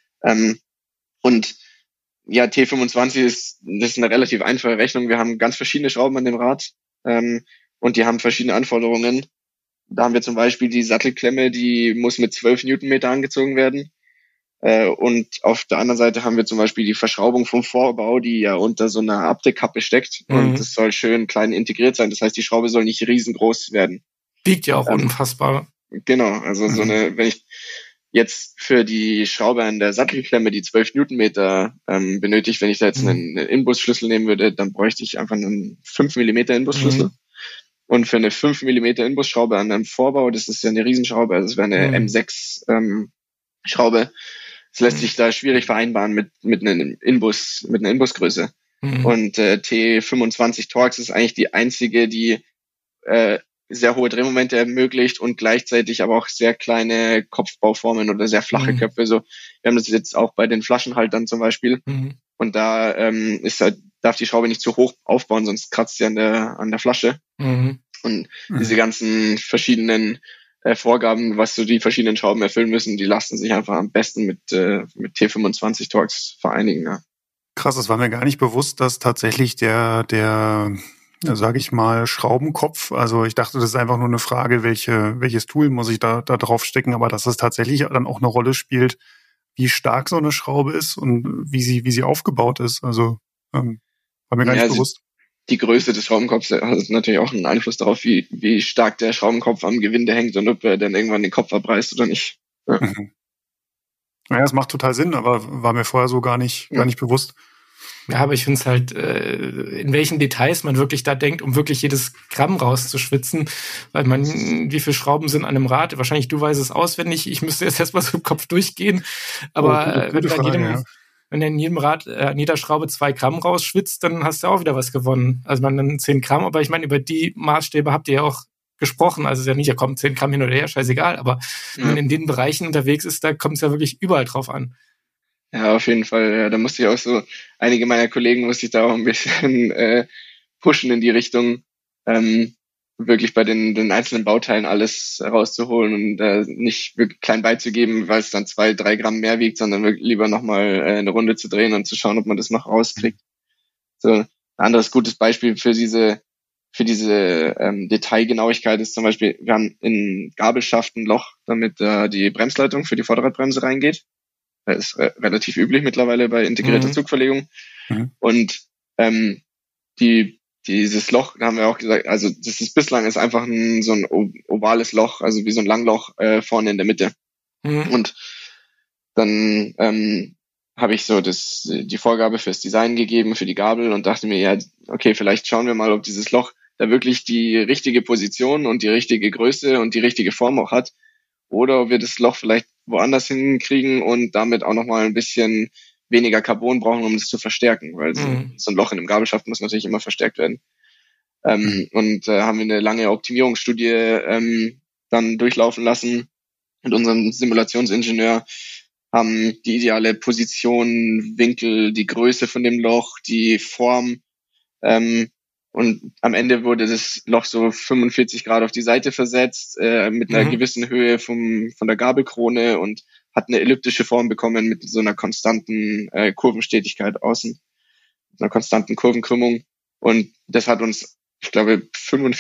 Und ja, T25 das ist eine relativ einfache Rechnung. Wir haben ganz verschiedene Schrauben an dem Rad und die haben verschiedene Anforderungen. Da haben wir zum Beispiel die Sattelklemme, die muss mit 12 Newtonmeter angezogen werden. Und auf der anderen Seite haben wir zum Beispiel die Verschraubung vom Vorbau, die ja unter so einer Abdeckkappe steckt. Und das soll schön klein integriert sein. Das heißt, die Schraube soll nicht riesengroß werden. Wiegt ja auch unfassbar. Genau, also wenn ich jetzt für die Schraube an der Sattelklemme die 12 Newtonmeter benötigt, wenn ich da jetzt einen Inbusschlüssel nehmen würde, dann bräuchte ich einfach einen 5 mm Inbusschlüssel. Und für eine 5 mm Inbusschraube an einem Vorbau, das ist ja eine Riesenschraube, also es wäre eine M6 Schraube, das lässt sich da schwierig vereinbaren mit einer Inbusgröße. Und T25 Torx ist eigentlich die einzige, die sehr hohe Drehmomente ermöglicht und gleichzeitig aber auch sehr kleine Kopfbauformen oder sehr flache Köpfe. So, wir haben das jetzt auch bei den Flaschenhaltern zum Beispiel. Und da darf die Schraube nicht zu hoch aufbauen, sonst kratzt sie an der Flasche. Und diese ganzen verschiedenen Vorgaben, was so die verschiedenen Schrauben erfüllen müssen, die lassen sich einfach am besten mit T25 Torx vereinigen. Ja. Krass, das war mir gar nicht bewusst, dass tatsächlich der sage ich mal, Schraubenkopf, also ich dachte, das ist einfach nur eine Frage, welches Tool muss ich da drauf stecken, aber dass es tatsächlich dann auch eine Rolle spielt, wie stark so eine Schraube ist und wie sie aufgebaut ist. Also war mir gar nicht bewusst. Die Größe des Schraubenkopfs hat natürlich auch einen Einfluss darauf, wie stark der Schraubenkopf am Gewinde hängt und ob er dann irgendwann den Kopf abreißt oder nicht. Ja. Ja, es macht total Sinn, aber war mir vorher so gar nicht bewusst. Ja, aber ich finde es halt, in welchen Details man wirklich da denkt, um wirklich jedes Gramm rauszuschwitzen, weil wie viele Schrauben sind an einem Rad? Wahrscheinlich du weißt es auswendig, ich müsste jetzt erstmal so im Kopf durchgehen, aber wenn du in jedem Rad, an jeder Schraube 2 Gramm rausschwitzt, dann hast du auch wieder was gewonnen. Also man dann 10 Gramm, aber ich meine, über die Maßstäbe habt ihr ja auch gesprochen, also es ist ja nicht, ja komm, 10 Gramm hin oder her, scheißegal, aber wenn man in den Bereichen unterwegs ist, da kommt es ja wirklich überall drauf an. Ja, auf jeden Fall. Ja, da musste ich auch so, einige meiner Kollegen musste ich da auch ein bisschen pushen in die Richtung, wirklich bei den einzelnen Bauteilen alles rauszuholen und nicht wirklich klein beizugeben, weil es dann 2-3 Gramm mehr wiegt, sondern wirklich lieber nochmal eine Runde zu drehen und zu schauen, ob man das noch rauskriegt. So, ein anderes gutes Beispiel für diese Detailgenauigkeit ist zum Beispiel, wir haben in Gabelschaft ein Loch, damit die Bremsleitung für die Vorderradbremse reingeht. Das ist relativ üblich mittlerweile bei integrierter Zugverlegung. Und dieses Loch, da haben wir auch gesagt, also das ist bislang einfach so ein ovales Loch, also wie so ein Langloch vorne in der Mitte. Und dann habe ich so die Vorgabe fürs Design gegeben, für die Gabel und dachte mir, ja, okay, vielleicht schauen wir mal, ob dieses Loch da wirklich die richtige Position und die richtige Größe und die richtige Form auch hat. Oder ob wir das Loch vielleicht woanders hinkriegen und damit auch nochmal ein bisschen weniger Carbon brauchen, um das zu verstärken, weil so ein Loch in einem Gabelschaft muss natürlich immer verstärkt werden. Und haben wir eine lange Optimierungsstudie dann durchlaufen lassen mit unserem Simulationsingenieur, haben die ideale Position, Winkel, die Größe von dem Loch, die Form, und am Ende wurde das Loch so 45 Grad auf die Seite versetzt, mit einer gewissen Höhe von der Gabelkrone und hat eine elliptische Form bekommen mit so einer konstanten Kurvenstetigkeit außen, mit einer konstanten Kurvenkrümmung. Und das hat uns, ich glaube,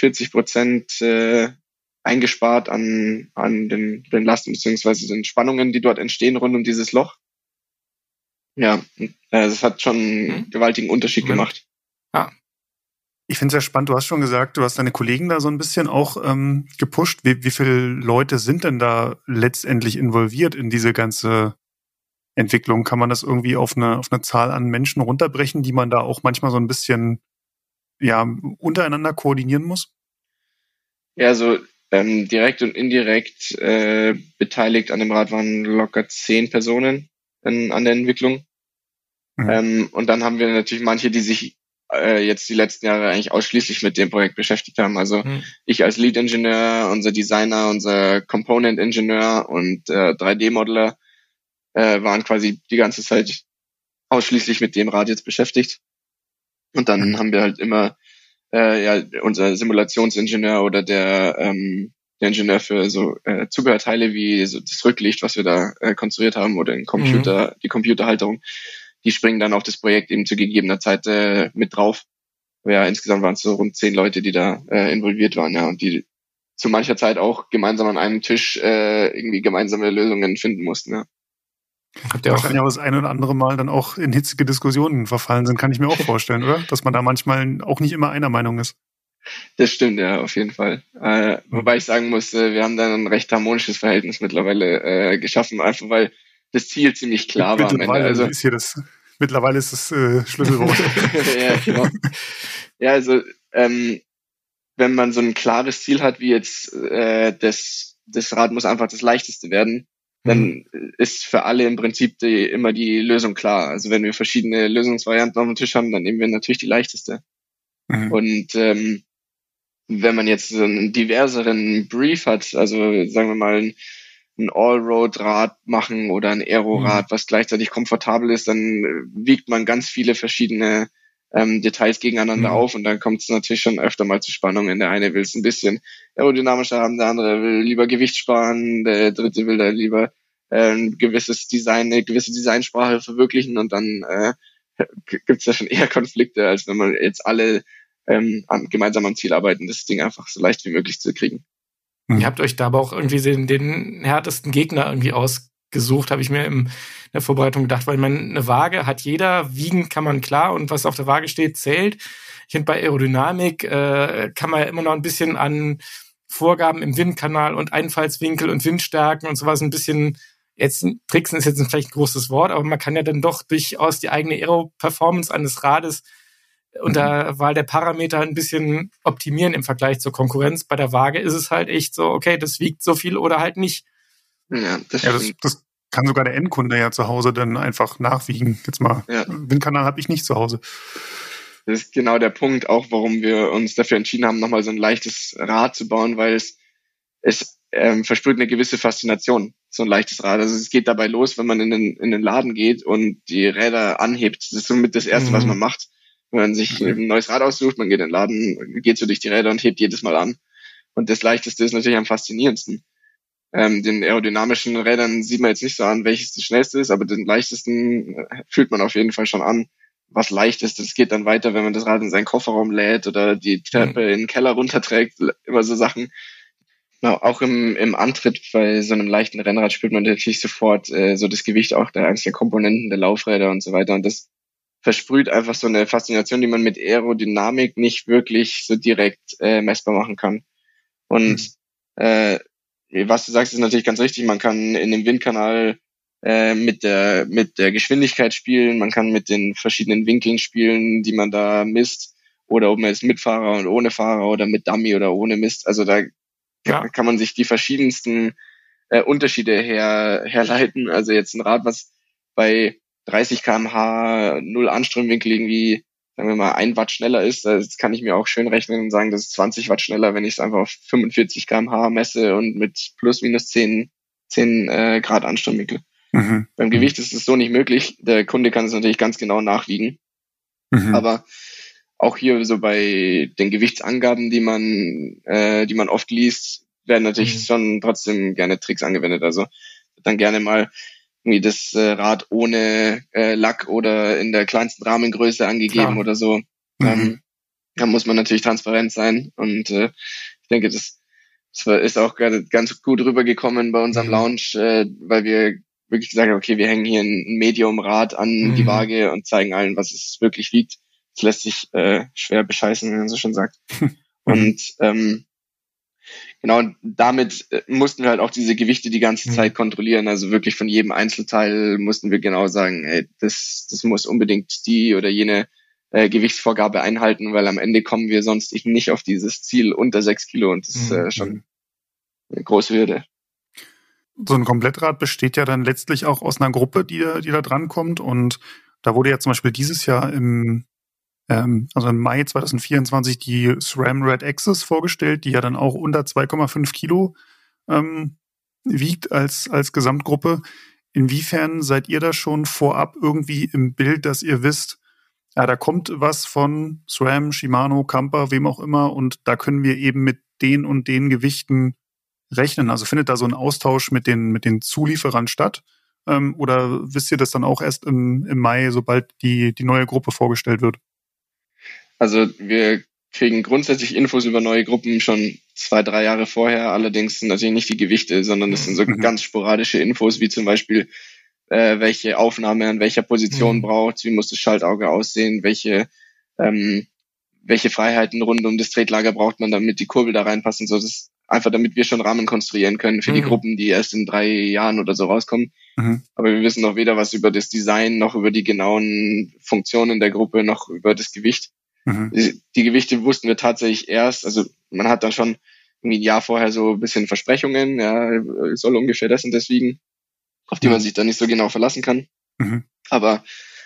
45% eingespart an den Lasten beziehungsweise den Spannungen, die dort entstehen rund um dieses Loch. Ja, das hat schon einen gewaltigen Unterschied gemacht. Ja. Ich finde es sehr spannend. Du hast schon gesagt, du hast deine Kollegen da so ein bisschen auch gepusht. Wie viele Leute sind denn da letztendlich involviert in diese ganze Entwicklung? Kann man das irgendwie auf eine Zahl an Menschen runterbrechen, die man da auch manchmal so ein bisschen untereinander koordinieren muss? Ja, so direkt und indirekt beteiligt an dem Rad waren locker 10 Personen an der Entwicklung. Und dann haben wir natürlich manche, die sich jetzt die letzten Jahre eigentlich ausschließlich mit dem Projekt beschäftigt haben. Also ich als Lead-Ingenieur, unser Designer, unser Component-Ingenieur und 3D-Modeler waren quasi die ganze Zeit ausschließlich mit dem Rad jetzt beschäftigt. Und dann haben wir halt immer unser Simulationsingenieur oder der Ingenieur für so Zubehörteile wie so das Rücklicht, was wir da konstruiert haben, oder den Computer, die Computerhalterung, die springen dann auf das Projekt eben zu gegebener Zeit mit drauf. Ja, insgesamt waren es so rund 10 Leute, die da involviert waren, ja, und die zu mancher Zeit auch gemeinsam an einem Tisch irgendwie gemeinsame Lösungen finden mussten, ja. Habt ihr wahrscheinlich auch das eine oder andere Mal dann auch in hitzige Diskussionen verfallen sind, kann ich mir auch vorstellen, oder? Dass man da manchmal auch nicht immer einer Meinung ist. Das stimmt, ja, auf jeden Fall. Wobei ich sagen muss, wir haben dann ein recht harmonisches Verhältnis mittlerweile geschaffen, einfach weil das Ziel ziemlich klar war am Ende. Also mittlerweile ist das Schlüsselwort. Ja, genau. Ja, also wenn man so ein klares Ziel hat, wie jetzt das Rad muss einfach das leichteste werden, dann ist für alle im Prinzip immer die Lösung klar. Also wenn wir verschiedene Lösungsvarianten auf dem Tisch haben, dann nehmen wir natürlich die leichteste. Und wenn man jetzt so einen diverseren Brief hat, also sagen wir mal ein Allroad-Rad machen oder ein Aero-Rad, was gleichzeitig komfortabel ist, dann wiegt man ganz viele verschiedene Details gegeneinander auf, und dann kommt es natürlich schon öfter mal zu Spannungen. Der eine will es ein bisschen aerodynamischer haben, der andere will lieber Gewicht sparen, der dritte will da lieber ein gewisses Design, eine gewisse Designsprache verwirklichen, und dann gibt es da schon eher Konflikte, als wenn man jetzt alle gemeinsam am Ziel arbeiten, das Ding einfach so leicht wie möglich zu kriegen. Ihr habt euch da aber auch irgendwie den härtesten Gegner irgendwie ausgesucht, habe ich mir in der Vorbereitung gedacht, weil eine Waage hat jeder, wiegen kann man klar, und was auf der Waage steht, zählt. Ich finde, bei Aerodynamik kann man ja immer noch ein bisschen an Vorgaben im Windkanal und Einfallswinkel und Windstärken und sowas ein bisschen, jetzt tricksen ist jetzt vielleicht ein großes Wort, aber man kann ja dann doch durchaus die eigene Aero-Performance eines Rades unter Wahl der Parameter ein bisschen optimieren im Vergleich zur Konkurrenz. Bei der Waage ist es halt echt so, okay, das wiegt so viel oder halt nicht. Ja, das kann sogar der Endkunde ja zu Hause dann einfach nachwiegen. Jetzt mal, Windkanal habe ich nicht zu Hause. Das ist genau der Punkt, auch warum wir uns dafür entschieden haben, nochmal so ein leichtes Rad zu bauen, weil es versprüht eine gewisse Faszination, so ein leichtes Rad. Also es geht dabei los, wenn man in den Laden geht und die Räder anhebt. Das ist somit das Erste, was man macht. Wenn man sich ein neues Rad aussucht, man geht in den Laden, geht so durch die Räder und hebt jedes Mal an. Und das Leichteste ist natürlich am faszinierendsten. Den aerodynamischen Rädern sieht man jetzt nicht so an, welches das schnellste ist, aber den leichtesten fühlt man auf jeden Fall schon an, was leicht ist. Das geht dann weiter, wenn man das Rad in seinen Kofferraum lädt oder die Treppe in den Keller runterträgt, immer so Sachen. Genau, auch im Antritt bei so einem leichten Rennrad spürt man natürlich sofort so das Gewicht auch der einzelnen Komponenten, der Laufräder und so weiter. Und das versprüht einfach so eine Faszination, die man mit Aerodynamik nicht wirklich so direkt messbar machen kann. Und was du sagst, ist natürlich ganz richtig. Man kann in dem Windkanal mit der Geschwindigkeit spielen, man kann mit den verschiedenen Winkeln spielen, die man da misst, oder ob man jetzt mit Fahrer und ohne Fahrer oder mit Dummy oder ohne misst. Also da kann man sich die verschiedensten Unterschiede herleiten. Also jetzt ein Rad, was bei 30 km/h 0 Anströmwinkel irgendwie sagen wir mal, 1 Watt schneller ist, das kann ich mir auch schön rechnen und sagen, das ist 20 Watt schneller, wenn ich es einfach auf 45 km/h messe und mit plus minus 10 Grad Anstromwinkel. Beim Gewicht ist es so nicht möglich. Der Kunde kann es natürlich ganz genau nachwiegen. Aber auch hier so bei den Gewichtsangaben, die man oft liest, werden natürlich schon trotzdem gerne Tricks angewendet. Also dann gerne mal irgendwie das Rad ohne Lack oder in der kleinsten Rahmengröße angegeben oder so. Da muss man natürlich transparent sein. Und ich denke, das ist auch gerade ganz gut rübergekommen bei unserem Launch, weil wir wirklich gesagt haben, okay, wir hängen hier ein Medium-Rad an die Waage und zeigen allen, was es wirklich wiegt. Das lässt sich schwer bescheißen, wie man so schon sagt. Und genau, damit mussten wir halt auch diese Gewichte die ganze Zeit kontrollieren. Also wirklich von jedem Einzelteil mussten wir genau sagen, ey, das muss unbedingt die oder jene Gewichtsvorgabe einhalten, weil am Ende kommen wir sonst nicht auf dieses Ziel unter 6 Kilo und das ist schon eine große Hürde. So ein Komplettrad besteht ja dann letztlich auch aus einer Gruppe, die da dran kommt, und da wurde ja zum Beispiel dieses Jahr im Mai 2024 die SRAM Red Access vorgestellt, die ja dann auch unter 2,5 Kilo wiegt als Gesamtgruppe. Inwiefern seid ihr da schon vorab irgendwie im Bild, dass ihr wisst, ja, da kommt was von SRAM, Shimano, Kampa, wem auch immer, und da können wir eben mit den und den Gewichten rechnen? Also findet da so ein Austausch mit den Zulieferern statt? Oder wisst ihr das dann auch erst im Mai, sobald die neue Gruppe vorgestellt wird? Also wir kriegen grundsätzlich Infos über neue Gruppen schon 2-3 Jahre vorher. Allerdings sind natürlich nicht die Gewichte, sondern das sind so ganz sporadische Infos, wie zum Beispiel, welche Aufnahme an welcher Position braucht, wie muss das Schaltauge aussehen, welche Freiheiten rund um das Tretlager braucht man, damit die Kurbel da reinpassen. So, das ist einfach, damit wir schon Rahmen konstruieren können für die Gruppen, die erst in 3 Jahren oder so rauskommen. Aber wir wissen noch weder was über das Design, noch über die genauen Funktionen der Gruppe, noch über das Gewicht. Die Gewichte wussten wir tatsächlich erst, also man hat dann schon irgendwie ein Jahr vorher so ein bisschen Versprechungen, ja, soll ungefähr das und das wiegen, auf die man sich dann nicht so genau verlassen kann. Aber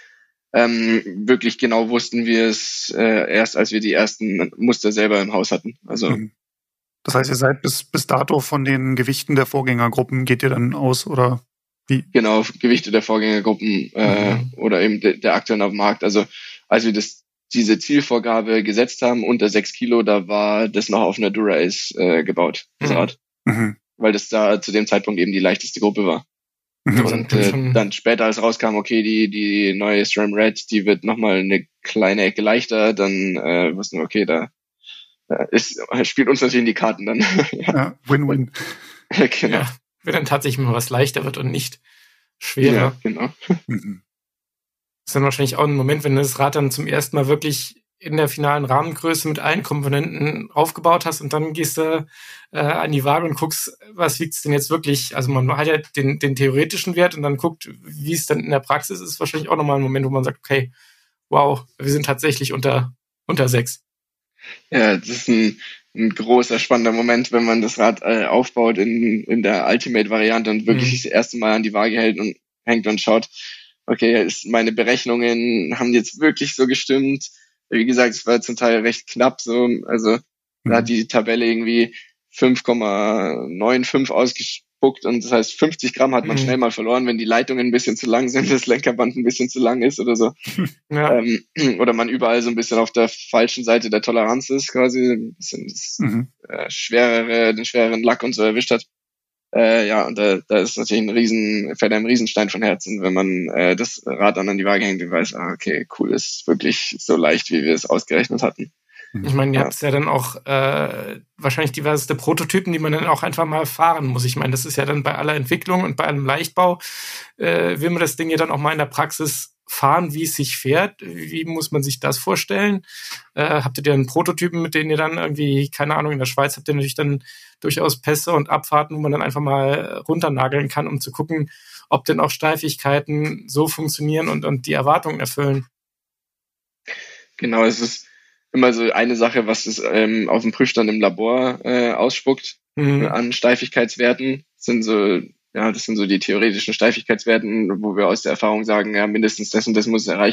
wirklich genau wussten wir es erst, als wir die ersten Muster selber im Haus hatten. Also das heißt, ihr seid bis dato von den Gewichten der Vorgängergruppen, geht ihr dann aus, oder wie? Genau, Gewichte der Vorgängergruppen oder eben der aktuellen auf dem Markt. Also als wir diese Zielvorgabe gesetzt haben, unter 6 Kilo, da war das noch auf einer Dura-Ace gebaut, das Rad. Weil das da zu dem Zeitpunkt eben die leichteste Gruppe war. Und dann später, als rauskam, okay, die neue SRAM Red, die wird nochmal eine kleine Ecke leichter, dann wussten wir, okay, da spielt uns natürlich in die Karten dann. Ja, Win-Win. Genau. Ja, wenn dann tatsächlich mal was leichter wird und nicht schwerer. Ja, genau. Das ist dann wahrscheinlich auch ein Moment, wenn du das Rad dann zum ersten Mal wirklich in der finalen Rahmengröße mit allen Komponenten aufgebaut hast und dann gehst du an die Waage und guckst, was wiegt's denn jetzt wirklich? Also man hat ja den theoretischen Wert und dann guckt, wie es dann in der Praxis ist, wahrscheinlich auch nochmal ein Moment, wo man sagt, okay, wow, wir sind tatsächlich unter 6. Ja, das ist ein großer, spannender Moment, wenn man das Rad aufbaut in der Ultimate-Variante und wirklich das erste Mal an die Waage hängt und schaut, okay, meine Berechnungen haben jetzt wirklich so gestimmt. Wie gesagt, es war zum Teil recht knapp so. Also da hat die Tabelle irgendwie 5,95 ausgespuckt und das heißt 50 Gramm hat man schnell mal verloren, wenn die Leitungen ein bisschen zu lang sind, das Lenkerband ein bisschen zu lang ist oder so. Ja. Oder man überall so ein bisschen auf der falschen Seite der Toleranz ist, quasi ein bisschen den schwereren Lack und so erwischt hat. Ja, und da ist natürlich fällt einem Riesenstein von Herzen, wenn man das Rad dann an die Waage hängt und weiß, okay, cool, ist wirklich so leicht, wie wir es ausgerechnet hatten. Ich meine, ihr habt ja dann auch wahrscheinlich diverseste Prototypen, die man dann auch einfach mal fahren muss. Ich meine, das ist ja dann bei aller Entwicklung und bei allem Leichtbau, will man das Ding ja dann auch mal in der Praxis fahren, wie es sich fährt. Wie muss man sich das vorstellen? Habt ihr dann Prototypen, mit denen ihr dann irgendwie, keine Ahnung, in der Schweiz habt ihr natürlich dann durchaus Pässe und Abfahrten, wo man dann einfach mal runternageln kann, um zu gucken, ob denn auch Steifigkeiten so funktionieren und die Erwartungen erfüllen. Genau, es ist immer so eine Sache, was es auf dem Prüfstand im Labor ausspuckt an Steifigkeitswerten. Das sind so die theoretischen Steifigkeitswerten, wo wir aus der Erfahrung sagen, ja, mindestens das und das muss es erreichen.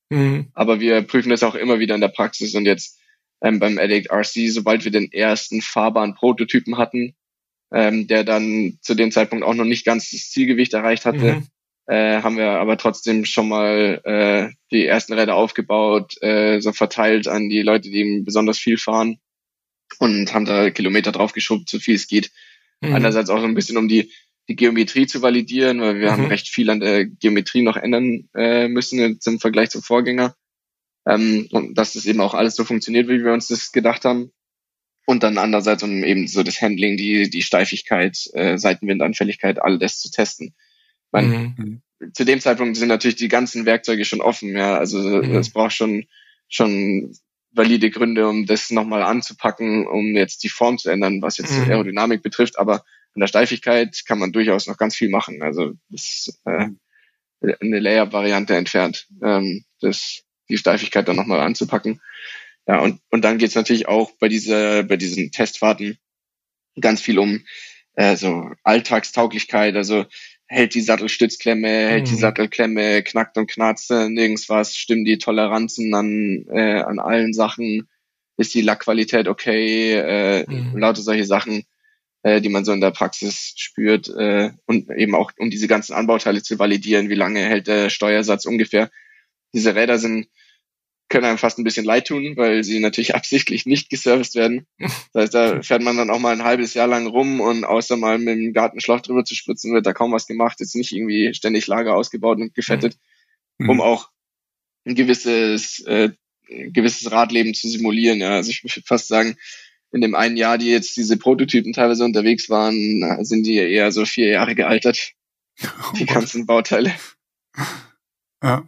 Aber wir prüfen das auch immer wieder in der Praxis. Und jetzt beim Addict RC, sobald wir den ersten fahrbaren Prototypen hatten, der dann zu dem Zeitpunkt auch noch nicht ganz das Zielgewicht erreicht hatte, haben wir aber trotzdem schon mal die ersten Räder aufgebaut, so verteilt an die Leute, die eben besonders viel fahren, und haben da Kilometer draufgeschoben, so viel es geht. Einerseits auch so ein bisschen, um die Geometrie zu validieren, weil wir haben recht viel an der Geometrie noch ändern müssen jetzt im Vergleich zum Vorgänger. Und dass das eben auch alles so funktioniert, wie wir uns das gedacht haben. Und dann andererseits, um eben so das Handling, die Steifigkeit, Seitenwindanfälligkeit, all das zu testen. Zu dem Zeitpunkt sind natürlich die ganzen Werkzeuge schon offen, ja. Also es braucht schon valide Gründe, um das nochmal anzupacken, um jetzt die Form zu ändern, was jetzt Aerodynamik betrifft. Aber an der Steifigkeit kann man durchaus noch ganz viel machen. Also das ist eine Layer-Variante entfernt, die Steifigkeit dann nochmal anzupacken. Ja, und dann geht's natürlich auch bei diesen Testfahrten ganz viel um so Alltagstauglichkeit, also hält die Sattelstützklemme, hält die Sattelklemme, knackt und knarzt nirgends was, stimmen die Toleranzen an allen Sachen, ist die Lackqualität okay, lauter solche Sachen, die man so in der Praxis spürt, und eben auch, um diese ganzen Anbauteile zu validieren, wie lange hält der Steuersatz ungefähr. Diese Räder können einem fast ein bisschen leid tun, weil sie natürlich absichtlich nicht geserviced werden. Das heißt, da fährt man dann auch mal ein halbes Jahr lang rum und außer mal mit dem Gartenschlauch drüber zu spritzen, wird da kaum was gemacht. Jetzt nicht irgendwie ständig Lager ausgebaut und gefettet, um auch ein gewisses Radleben zu simulieren. Ja, also ich würde fast sagen, in dem einen Jahr, die jetzt diese Prototypen teilweise unterwegs waren, sind die eher so 4 Jahre gealtert. Die ganzen Bauteile. Ja.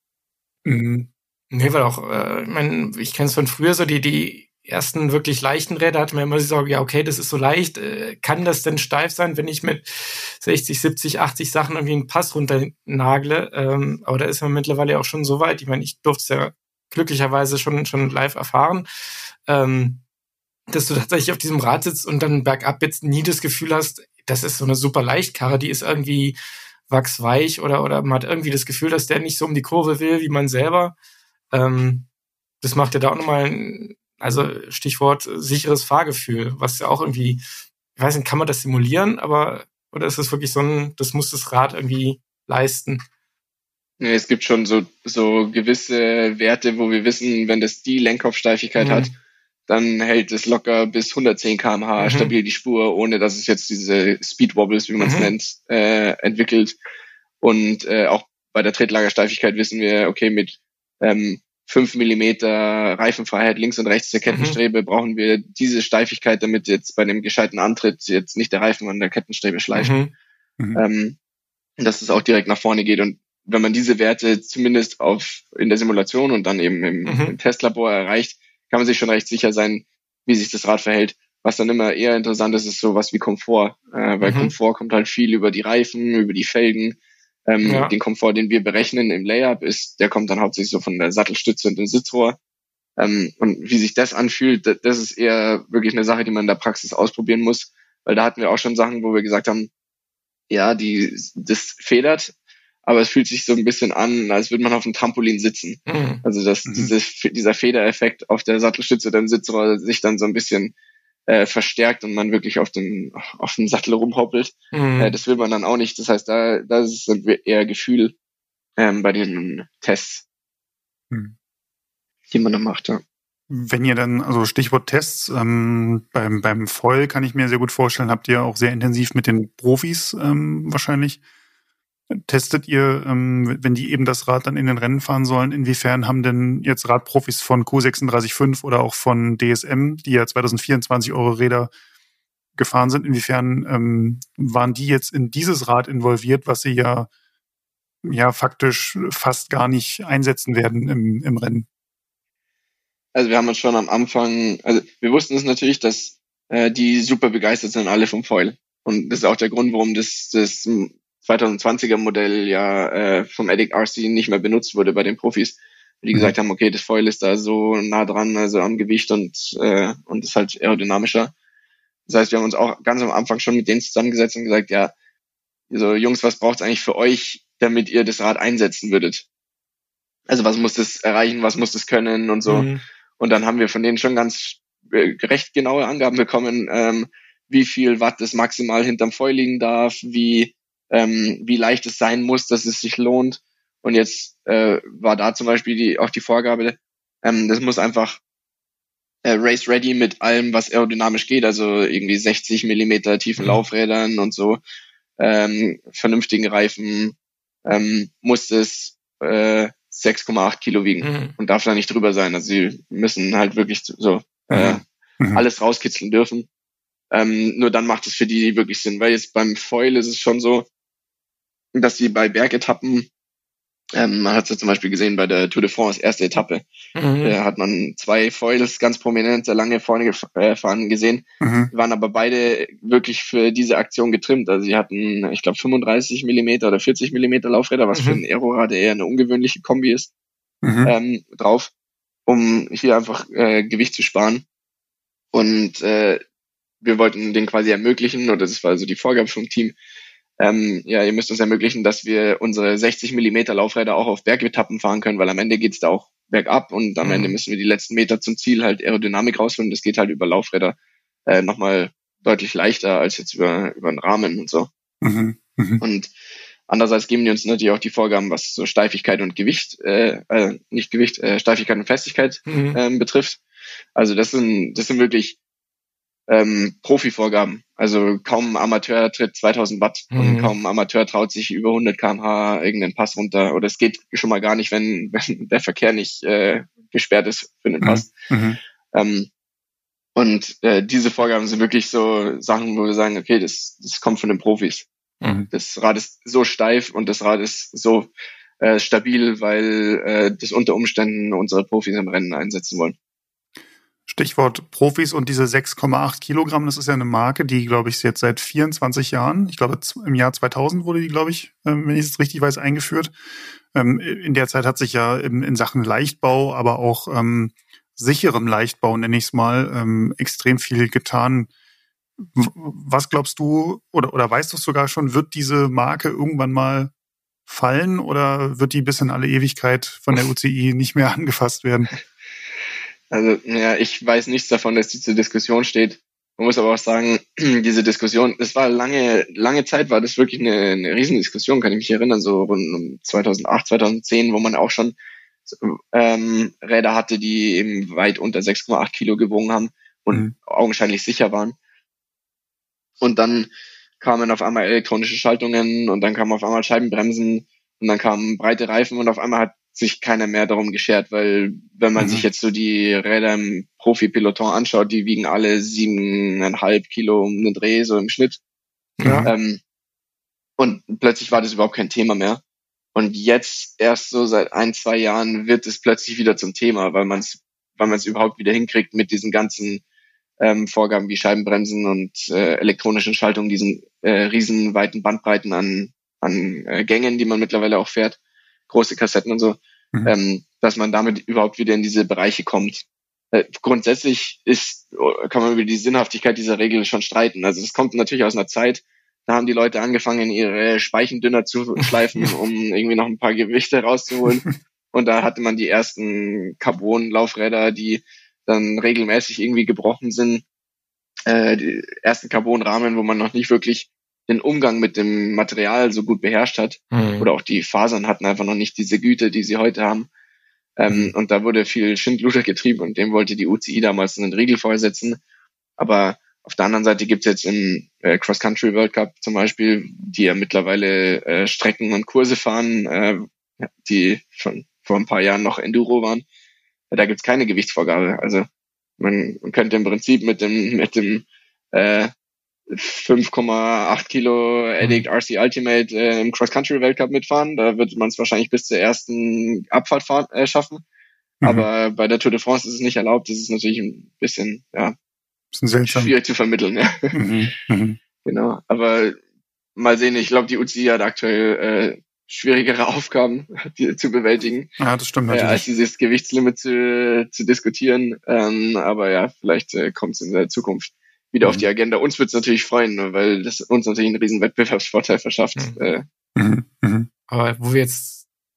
Nee, weil auch, ich kenne es von früher so, die ersten wirklich leichten Räder hatten mir immer die Sorge, ja, okay, das ist so leicht, kann das denn steif sein, wenn ich mit 60, 70, 80 Sachen irgendwie einen Pass runternagle? Aber da ist man mittlerweile auch schon so weit, ich meine, ich durfte es ja glücklicherweise schon live erfahren, dass du tatsächlich auf diesem Rad sitzt und dann bergab jetzt nie das Gefühl hast, das ist so eine super Leichtkarre, die ist irgendwie wachsweich oder man hat irgendwie das Gefühl, dass der nicht so um die Kurve will, wie man selber. Das macht ja da auch nochmal, also Stichwort sicheres Fahrgefühl, was ja auch irgendwie, ich weiß nicht, kann man das simulieren, oder ist das wirklich das muss das Rad irgendwie leisten? Nee, es gibt schon so gewisse Werte, wo wir wissen, wenn das die Lenkkopfsteifigkeit hat, dann hält es locker bis 110 km/h stabil die Spur, ohne dass es jetzt diese Speed Wobbles, wie man es nennt, entwickelt. Und auch bei der Tretlagersteifigkeit wissen wir, okay, mit 5 Millimeter Reifenfreiheit links und rechts der Kettenstrebe brauchen wir diese Steifigkeit, damit jetzt bei dem gescheiten Antritt jetzt nicht der Reifen an der Kettenstrebe schleift. Dass es auch direkt nach vorne geht. Und wenn man diese Werte zumindest in der Simulation und dann eben im Testlabor erreicht, kann man sich schon recht sicher sein, wie sich das Rad verhält. Was dann immer eher interessant ist, ist sowas wie Komfort. Weil Komfort kommt halt viel über die Reifen, über die Felgen. Den Komfort, den wir berechnen im Layup, der kommt dann hauptsächlich so von der Sattelstütze und dem Sitzrohr. Und wie sich das anfühlt, das ist eher wirklich eine Sache, die man in der Praxis ausprobieren muss. Weil da hatten wir auch schon Sachen, wo wir gesagt haben, ja, das federt, aber es fühlt sich so ein bisschen an, als würde man auf einem Trampolin sitzen. Also dass dieser Federeffekt auf der Sattelstütze oder dem Sitzrohr sich dann so ein bisschen verstärkt und man wirklich auf dem Sattel rumhoppelt. Das will man dann auch nicht. Das heißt, da ist es eher Gefühl bei den Tests, die man dann macht. Ja. Wenn ihr dann, also Stichwort Tests, beim Foil kann ich mir sehr gut vorstellen, habt ihr auch sehr intensiv mit den Profis wahrscheinlich. Testet ihr, wenn die eben das Rad dann in den Rennen fahren sollen, inwiefern haben denn jetzt Radprofis von Q365 oder auch von DSM, die ja 2024 eure Räder gefahren sind, inwiefern waren die jetzt in dieses Rad involviert, was sie ja faktisch fast gar nicht einsetzen werden im Rennen? Also wir haben uns schon am Anfang, also wir wussten es natürlich, dass die super begeistert sind alle vom Foil. Und das ist auch der Grund, warum das 2020er Modell ja vom Addict RC nicht mehr benutzt wurde bei den Profis. Die gesagt haben, okay, das Foil ist da so nah dran, also am Gewicht und ist halt aerodynamischer. Das heißt, wir haben uns auch ganz am Anfang schon mit denen zusammengesetzt und gesagt, ja, so Jungs, was braucht's eigentlich für euch, damit ihr das Rad einsetzen würdet? Also was muss das erreichen, was muss das können und so. Und dann haben wir von denen schon ganz recht genaue Angaben bekommen, wie viel Watt es maximal hinterm Foil liegen darf, wie leicht es sein muss, dass es sich lohnt. Und jetzt war da zum Beispiel auch die Vorgabe, das muss einfach race ready mit allem, was aerodynamisch geht, also irgendwie 60 Millimeter tiefen Laufrädern und so, vernünftigen Reifen, muss es 6,8 Kilo wiegen und darf da nicht drüber sein. Also sie müssen halt wirklich so alles rauskitzeln dürfen. Nur dann macht es für die wirklich Sinn, weil jetzt beim Foil ist es schon so, dass sie bei Bergetappen, man hat es ja zum Beispiel gesehen bei der Tour de France, erste Etappe, da hat man 2 Foils ganz prominent sehr lange vorne fahren gesehen, waren aber beide wirklich für diese Aktion getrimmt. Also sie hatten, ich glaube, 35 Millimeter oder 40 Millimeter Laufräder, was für ein Aerorad eher eine ungewöhnliche Kombi ist, drauf, um hier einfach Gewicht zu sparen. Und wir wollten den quasi ermöglichen, oder das war also die Vorgabe vom Team, ihr müsst uns ermöglichen, dass wir unsere 60 Millimeter Laufräder auch auf Bergetappen fahren können, weil am Ende geht's da auch bergab und am Ende müssen wir die letzten Meter zum Ziel halt Aerodynamik rausholen. Das geht halt über Laufräder nochmal deutlich leichter als jetzt über einen Rahmen und so. Und andererseits geben die uns natürlich auch die Vorgaben, was so Steifigkeit und Gewicht, Steifigkeit und Festigkeit betrifft. Also das sind wirklich Profi-Vorgaben. Also kaum ein Amateur tritt 2000 Watt und kaum ein Amateur traut sich über 100 km/h irgendeinen Pass runter. Oder es geht schon mal gar nicht, wenn der Verkehr nicht gesperrt ist für den Pass. Diese Vorgaben sind wirklich so Sachen, wo wir sagen, okay, das kommt von den Profis. Das Rad ist so steif und das Rad ist so stabil, weil das unter Umständen unsere Profis im Rennen einsetzen wollen. Stichwort Profis und diese 6,8 Kilogramm, das ist ja eine Marke, die, glaube ich, jetzt seit 24 Jahren, ich glaube im Jahr 2000 wurde die, glaube ich, wenn ich es richtig weiß, eingeführt. In der Zeit hat sich ja in Sachen Leichtbau, aber auch sicherem Leichtbau, nenne ich es mal, extrem viel getan. Was glaubst du, oder weißt du es sogar schon, wird diese Marke irgendwann mal fallen oder wird die bis in alle Ewigkeit von der UCI nicht mehr angefasst werden? Also, ja, ich weiß nichts davon, dass die zur Diskussion steht. Man muss aber auch sagen, diese Diskussion, das war lange Zeit war das wirklich eine Riesendiskussion, kann ich mich erinnern, so rund um 2008, 2010, wo man auch schon Räder hatte, die eben weit unter 6,8 Kilo gewogen haben und augenscheinlich sicher waren. Und dann kamen auf einmal elektronische Schaltungen und dann kamen auf einmal Scheibenbremsen und dann kamen breite Reifen und auf einmal hat sich keiner mehr darum geschert, weil wenn man sich jetzt so die Räder im Profi-Peloton anschaut, die wiegen alle 7,5 Kilo um den Dreh, so im Schnitt. Und plötzlich war das überhaupt kein Thema mehr. Und jetzt erst so seit 1-2 Jahren wird es plötzlich wieder zum Thema, weil man es überhaupt wieder hinkriegt mit diesen ganzen Vorgaben wie Scheibenbremsen und elektronischen Schaltungen, diesen riesen weiten Bandbreiten an Gängen, die man mittlerweile auch fährt, große Kassetten und so, dass man damit überhaupt wieder in diese Bereiche kommt. Grundsätzlich kann man über die Sinnhaftigkeit dieser Regel schon streiten. Also es kommt natürlich aus einer Zeit, da haben die Leute angefangen, ihre Speichen dünner zu schleifen, um irgendwie noch ein paar Gewichte rauszuholen. Und da hatte man die ersten Carbon-Laufräder, die dann regelmäßig irgendwie gebrochen sind. Die ersten Carbon-Rahmen, wo man noch nicht wirklich den Umgang mit dem Material so gut beherrscht hat. Oder auch die Fasern hatten einfach noch nicht diese Güte, die sie heute haben. Und da wurde viel Schindluder getrieben und dem wollte die UCI damals einen Riegel vorsetzen. Aber auf der anderen Seite gibt's jetzt im Cross-Country World Cup zum Beispiel, die ja mittlerweile Strecken und Kurse fahren, die schon vor ein paar Jahren noch Enduro waren. Da gibt's keine Gewichtsvorgabe. Also man könnte im Prinzip mit dem 5,8 Kilo Addict RC Ultimate im Cross-Country-Weltcup mitfahren. Da wird man es wahrscheinlich bis zur ersten Abfahrt schaffen. Aber bei der Tour de France ist es nicht erlaubt. Das ist natürlich ein bisschen schwierig zu vermitteln. Ja. Genau. Aber mal sehen, ich glaube, die UCI hat aktuell schwierigere Aufgaben zu bewältigen. Ja, das stimmt natürlich. Als dieses Gewichtslimit zu diskutieren. Aber ja, vielleicht kommt es in der Zukunft wieder auf die Agenda. Uns wird es natürlich freuen, weil das uns natürlich einen riesen Wettbewerbsvorteil verschafft. Aber wo wir jetzt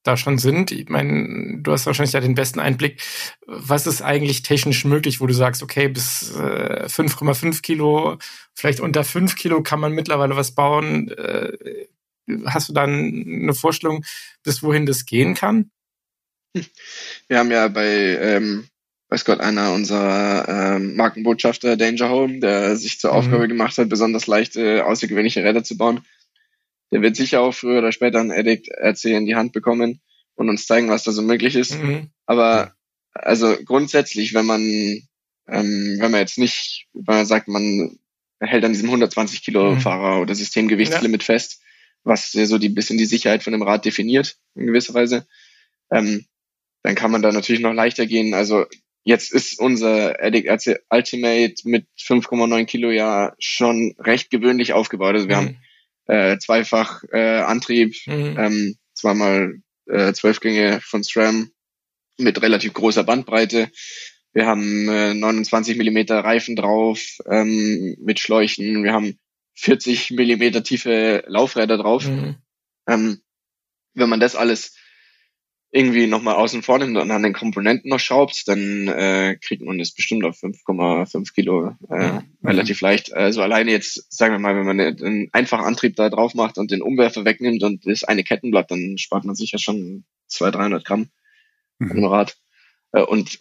da schon sind. Ich meine, du hast wahrscheinlich da den besten Einblick. Was ist eigentlich technisch möglich, wo du sagst, okay, bis 5,5 Kilo, vielleicht unter 5 Kilo kann man mittlerweile was bauen. Hast du dann eine Vorstellung, bis wohin das gehen kann? Wir haben ja bei Scott einer unserer Markenbotschafter, Danger Home, der sich zur Aufgabe gemacht hat, besonders leichte, außergewöhnliche Räder zu bauen. Der wird sicher auch früher oder später ein Addict RC in die Hand bekommen und uns zeigen, was da so möglich ist. Aber also grundsätzlich, wenn man jetzt nicht, wenn man sagt, man hält an diesem 120 Kilo Fahrer- oder Systemgewichtslimit fest, was so bisschen die Sicherheit von dem Rad definiert, in gewisser Weise, dann kann man da natürlich noch leichter gehen. Also jetzt ist unser Addict RC Ultimate mit 5,9 Kilo ja schon recht gewöhnlich aufgebaut. Also wir haben zweifach Antrieb, zweimal 12 Gänge von SRAM mit relativ großer Bandbreite. Wir haben 29 Millimeter Reifen drauf mit Schläuchen. Wir haben 40 Millimeter tiefe Laufräder drauf. Wenn man das alles irgendwie nochmal außen vor nimmt und an den Komponenten noch schraubt, dann kriegt man das bestimmt auf 5,5 Kilo relativ leicht. Also alleine jetzt, sagen wir mal, wenn man einen einfachen Antrieb da drauf macht und den Umwerfer wegnimmt und das eine Kettenblatt, dann spart man sicher schon 200-300 Gramm an dem Rad. Und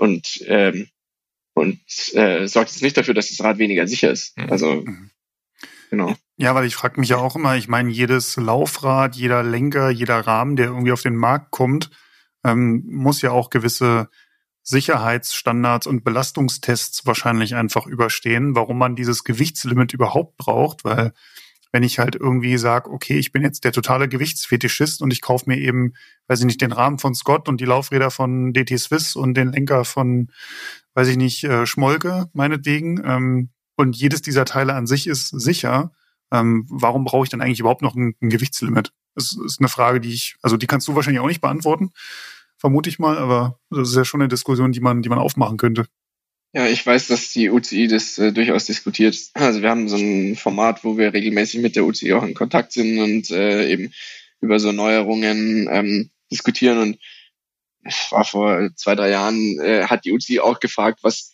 sorgt jetzt nicht dafür, dass das Rad weniger sicher ist. Also genau. Ja, weil ich frage mich ja auch immer, ich meine, jedes Laufrad, jeder Lenker, jeder Rahmen, der irgendwie auf den Markt kommt, muss ja auch gewisse Sicherheitsstandards und Belastungstests wahrscheinlich einfach überstehen, warum man dieses Gewichtslimit überhaupt braucht, weil wenn ich halt irgendwie sage, okay, ich bin jetzt der totale Gewichtsfetischist und ich kaufe mir eben, weiß ich nicht, den Rahmen von Scott und die Laufräder von DT Swiss und den Lenker von, weiß ich nicht, Schmolke, meinetwegen, und jedes dieser Teile an sich ist sicher, warum brauche ich dann eigentlich überhaupt noch ein Gewichtslimit? Das ist eine Frage, die kannst du wahrscheinlich auch nicht beantworten, vermute ich mal, aber das ist ja schon eine Diskussion, die man aufmachen könnte. Ja, ich weiß, dass die UCI das durchaus diskutiert. Also wir haben so ein Format, wo wir regelmäßig mit der UCI auch in Kontakt sind und eben über so Neuerungen diskutieren. Und es war vor 2-3 Jahren, hat die UCI auch gefragt, was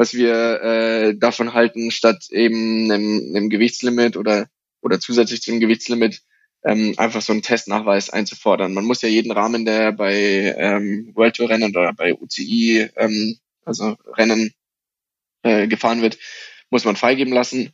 wir davon halten, statt eben einem Gewichtslimit oder zusätzlich zum Gewichtslimit einfach so einen Testnachweis einzufordern. Man muss ja jeden Rahmen, der bei World Tour Rennen oder bei UCI, also Rennen gefahren wird, muss man freigeben lassen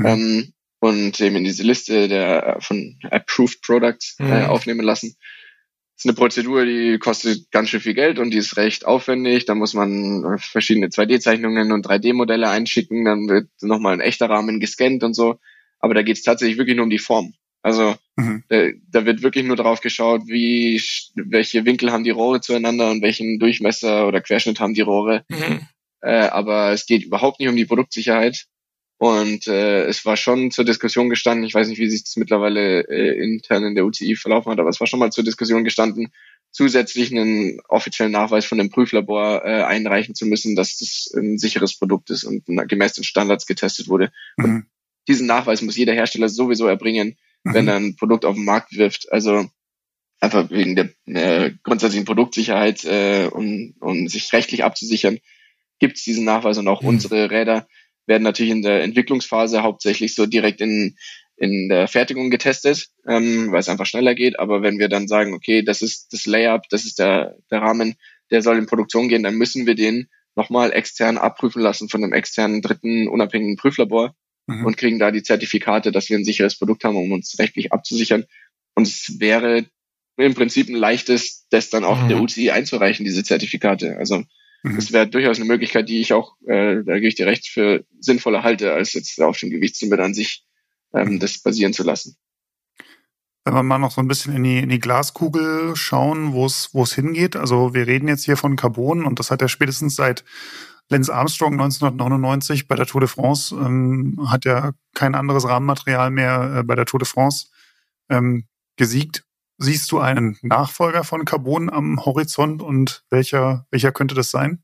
und eben in diese Liste der von Approved Products aufnehmen lassen. Das ist eine Prozedur, die kostet ganz schön viel Geld und die ist recht aufwendig. Da muss man verschiedene 2D-Zeichnungen und 3D-Modelle einschicken, dann wird nochmal ein echter Rahmen gescannt und so. Aber da geht es tatsächlich wirklich nur um die Form. Also da wird wirklich nur darauf geschaut, welche Winkel haben die Rohre zueinander und welchen Durchmesser oder Querschnitt haben die Rohre. Aber es geht überhaupt nicht um die Produktsicherheit. Und es war schon zur Diskussion gestanden, ich weiß nicht, wie sich das mittlerweile intern in der UCI verlaufen hat, aber es war schon mal zur Diskussion gestanden, zusätzlich einen offiziellen Nachweis von dem Prüflabor einreichen zu müssen, dass das ein sicheres Produkt ist und gemäß den Standards getestet wurde. Und diesen Nachweis muss jeder Hersteller sowieso erbringen, wenn er ein Produkt auf den Markt wirft. Also einfach wegen der grundsätzlichen Produktsicherheit, um sich rechtlich abzusichern, gibt es diesen Nachweis. Und auch unsere Räder werden natürlich in der Entwicklungsphase hauptsächlich so direkt in der Fertigung getestet, weil es einfach schneller geht. Aber wenn wir dann sagen, okay, das ist das Layup, das ist der Rahmen, der soll in Produktion gehen, dann müssen wir den nochmal extern abprüfen lassen von einem externen dritten unabhängigen Prüflabor und kriegen da die Zertifikate, dass wir ein sicheres Produkt haben, um uns rechtlich abzusichern. Und es wäre im Prinzip ein leichtes, das dann auch der UCI einzureichen, diese Zertifikate. Also das wäre durchaus eine Möglichkeit, die ich auch, da gebe ich dir recht, für sinnvoller halte, als jetzt auf dem Gewichtslimit an sich das basieren zu lassen. Wenn wir mal noch so ein bisschen in die Glaskugel schauen, wo es hingeht. Also wir reden jetzt hier von Carbon und das hat ja spätestens seit Lance Armstrong 1999 bei der Tour de France, hat ja kein anderes Rahmenmaterial mehr bei der Tour de France gesiegt. Siehst du einen Nachfolger von Carbon am Horizont und welcher könnte das sein?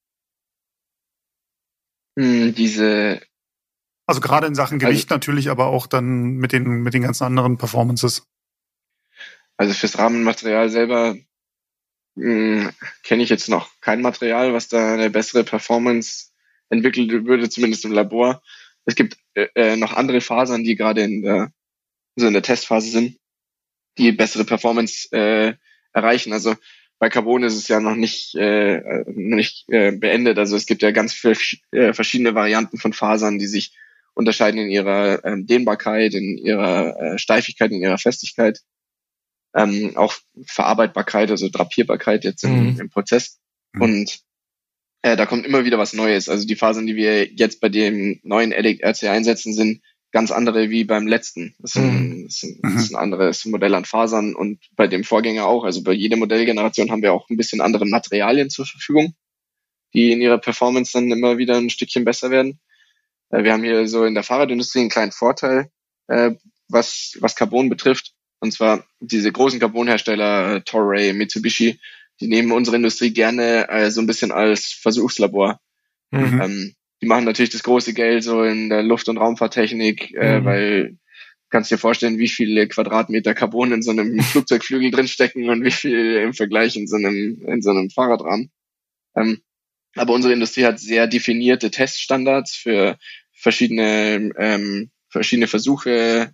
Also gerade in Sachen Gewicht natürlich, aber auch dann mit den ganzen anderen Performances. Also fürs Rahmenmaterial selber kenne ich jetzt noch kein Material, was da eine bessere Performance entwickelt würde, zumindest im Labor. Es gibt noch andere Fasern, die gerade in der Testphase sind, die bessere Performance erreichen. Also bei Carbon ist es ja noch nicht beendet. Also es gibt ja ganz viele verschiedene Varianten von Fasern, die sich unterscheiden in ihrer Dehnbarkeit, in ihrer Steifigkeit, in ihrer Festigkeit, auch Verarbeitbarkeit, also Drapierbarkeit jetzt im Prozess. Und da kommt immer wieder was Neues. Also die Fasern, die wir jetzt bei dem neuen Addict RC einsetzen, sind ganz andere wie beim letzten. Das ist ein anderes Modell an Fasern und bei dem Vorgänger auch. Also bei jeder Modellgeneration haben wir auch ein bisschen andere Materialien zur Verfügung, die in ihrer Performance dann immer wieder ein Stückchen besser werden. Wir haben hier so in der Fahrradindustrie einen kleinen Vorteil, was Carbon betrifft. Und zwar diese großen Carbonhersteller, Toray, Mitsubishi, die nehmen unsere Industrie gerne so ein bisschen als Versuchslabor. Die machen natürlich das große Geld so in der Luft- und Raumfahrttechnik, weil du kannst dir vorstellen, wie viele Quadratmeter Carbon in so einem Flugzeugflügel drinstecken und wie viel im Vergleich in so einem Fahrradrahmen. Aber unsere Industrie hat sehr definierte Teststandards für verschiedene Versuche,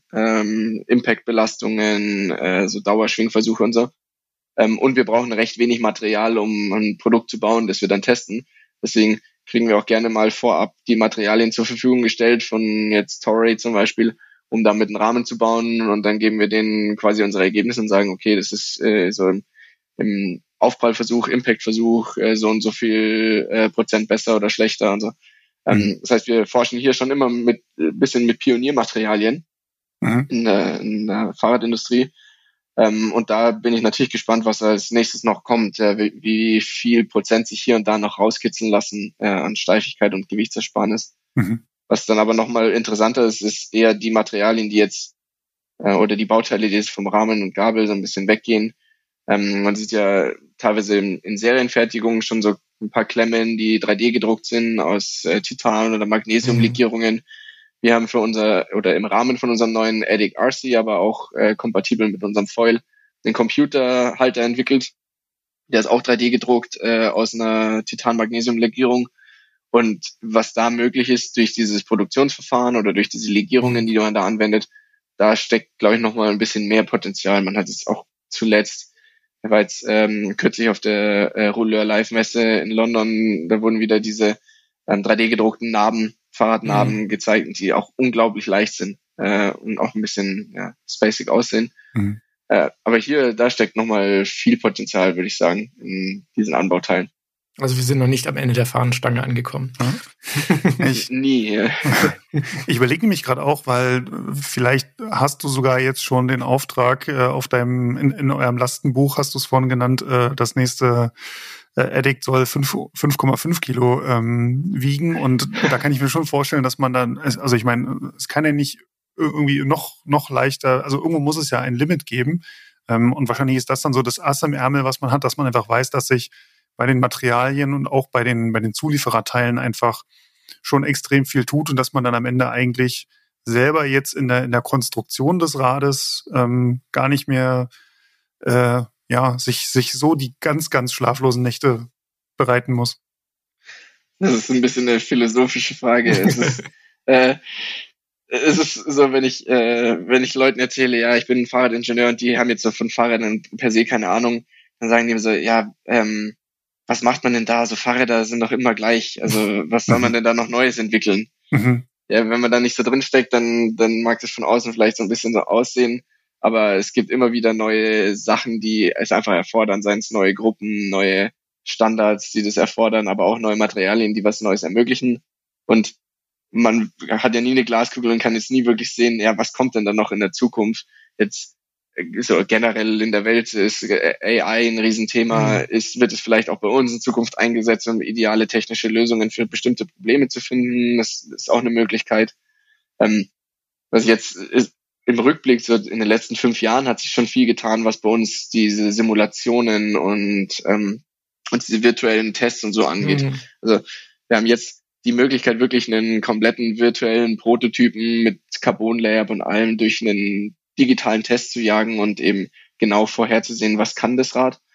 Impact-Belastungen, so Dauerschwingversuche und so. Und wir brauchen recht wenig Material, um ein Produkt zu bauen, das wir dann testen. Deswegen kriegen wir auch gerne mal vorab die Materialien zur Verfügung gestellt von jetzt Toray zum Beispiel, um damit einen Rahmen zu bauen, und dann geben wir denen quasi unsere Ergebnisse und sagen, okay, das ist so im Aufprallversuch, Impactversuch so und so viel Prozent besser oder schlechter und so. Das heißt, wir forschen hier schon immer mit bisschen mit Pioniermaterialien in der Fahrradindustrie. Und da bin ich natürlich gespannt, was als nächstes noch kommt, wie viel Prozent sich hier und da noch rauskitzeln lassen an Steifigkeit und Gewichtsersparnis. Was dann aber nochmal interessanter ist eher die Materialien, die jetzt oder die Bauteile, die jetzt vom Rahmen und Gabel so ein bisschen weggehen. Man sieht ja teilweise in Serienfertigungen schon so ein paar Klemmen, die 3D gedruckt sind aus Titan oder Magnesiumlegierungen. Wir haben im Rahmen von unserem neuen Addict RC, aber auch kompatibel mit unserem Foil, einen Computerhalter entwickelt. Der ist auch 3D gedruckt aus einer Titan-Magnesium-Legierung. Und was da möglich ist durch dieses Produktionsverfahren oder durch diese Legierungen, die man da anwendet, da steckt, glaube ich, nochmal ein bisschen mehr Potenzial. Man hat es auch zuletzt, ich war jetzt kürzlich auf der Rouleur-Live-Messe in London, da wurden wieder diese 3D-gedruckten Fahrradnarben gezeigt, die auch unglaublich leicht sind und auch ein bisschen spacig aussehen. Aber da steckt nochmal viel Potenzial, würde ich sagen, in diesen Anbauteilen. Also wir sind noch nicht am Ende der Fahnenstange angekommen. Nie. Ich überlege nämlich gerade auch, weil vielleicht hast du sogar jetzt schon den Auftrag auf in eurem Lastenbuch, hast du es vorhin genannt, das nächste Addict soll 5,5 Kilo wiegen, und da kann ich mir schon vorstellen, dass man dann, also ich meine, es kann ja nicht irgendwie noch leichter, also irgendwo muss es ja ein Limit geben, und wahrscheinlich ist das dann so das Ass im Ärmel, was man hat, dass man einfach weiß, dass sich bei den Materialien und auch bei den Zuliefererteilen einfach schon extrem viel tut und dass man dann am Ende eigentlich selber jetzt in der Konstruktion des Rades gar nicht mehr sich so die ganz, ganz schlaflosen Nächte bereiten muss. Das ist ein bisschen eine philosophische Frage. Es ist so, wenn ich Leuten erzähle, ja, ich bin ein Fahrradingenieur und die haben jetzt so von Fahrrädern per se keine Ahnung, dann sagen die mir so, ja, was macht man denn da? So Fahrräder sind doch immer gleich. Also was soll man denn da noch Neues entwickeln? Ja, wenn man da nicht so drin steckt, dann mag das von außen vielleicht so ein bisschen so aussehen. Aber es gibt immer wieder neue Sachen, die es einfach erfordern, seien es neue Gruppen, neue Standards, die das erfordern, aber auch neue Materialien, die was Neues ermöglichen. Und man hat ja nie eine Glaskugel und kann jetzt nie wirklich sehen, ja, was kommt denn da noch in der Zukunft? Jetzt so generell in der Welt ist AI ein Riesenthema, wird es vielleicht auch bei uns in Zukunft eingesetzt, um ideale technische Lösungen für bestimmte Probleme zu finden. Das ist auch eine Möglichkeit. Was jetzt ist, im Rückblick, so in den letzten 5 Jahren hat sich schon viel getan, was bei uns diese Simulationen und diese virtuellen Tests und so angeht. Also wir haben jetzt die Möglichkeit, wirklich einen kompletten virtuellen Prototypen mit Carbon Lab und allem durch einen digitalen Test zu jagen und eben genau vorherzusehen, was kann das Rad.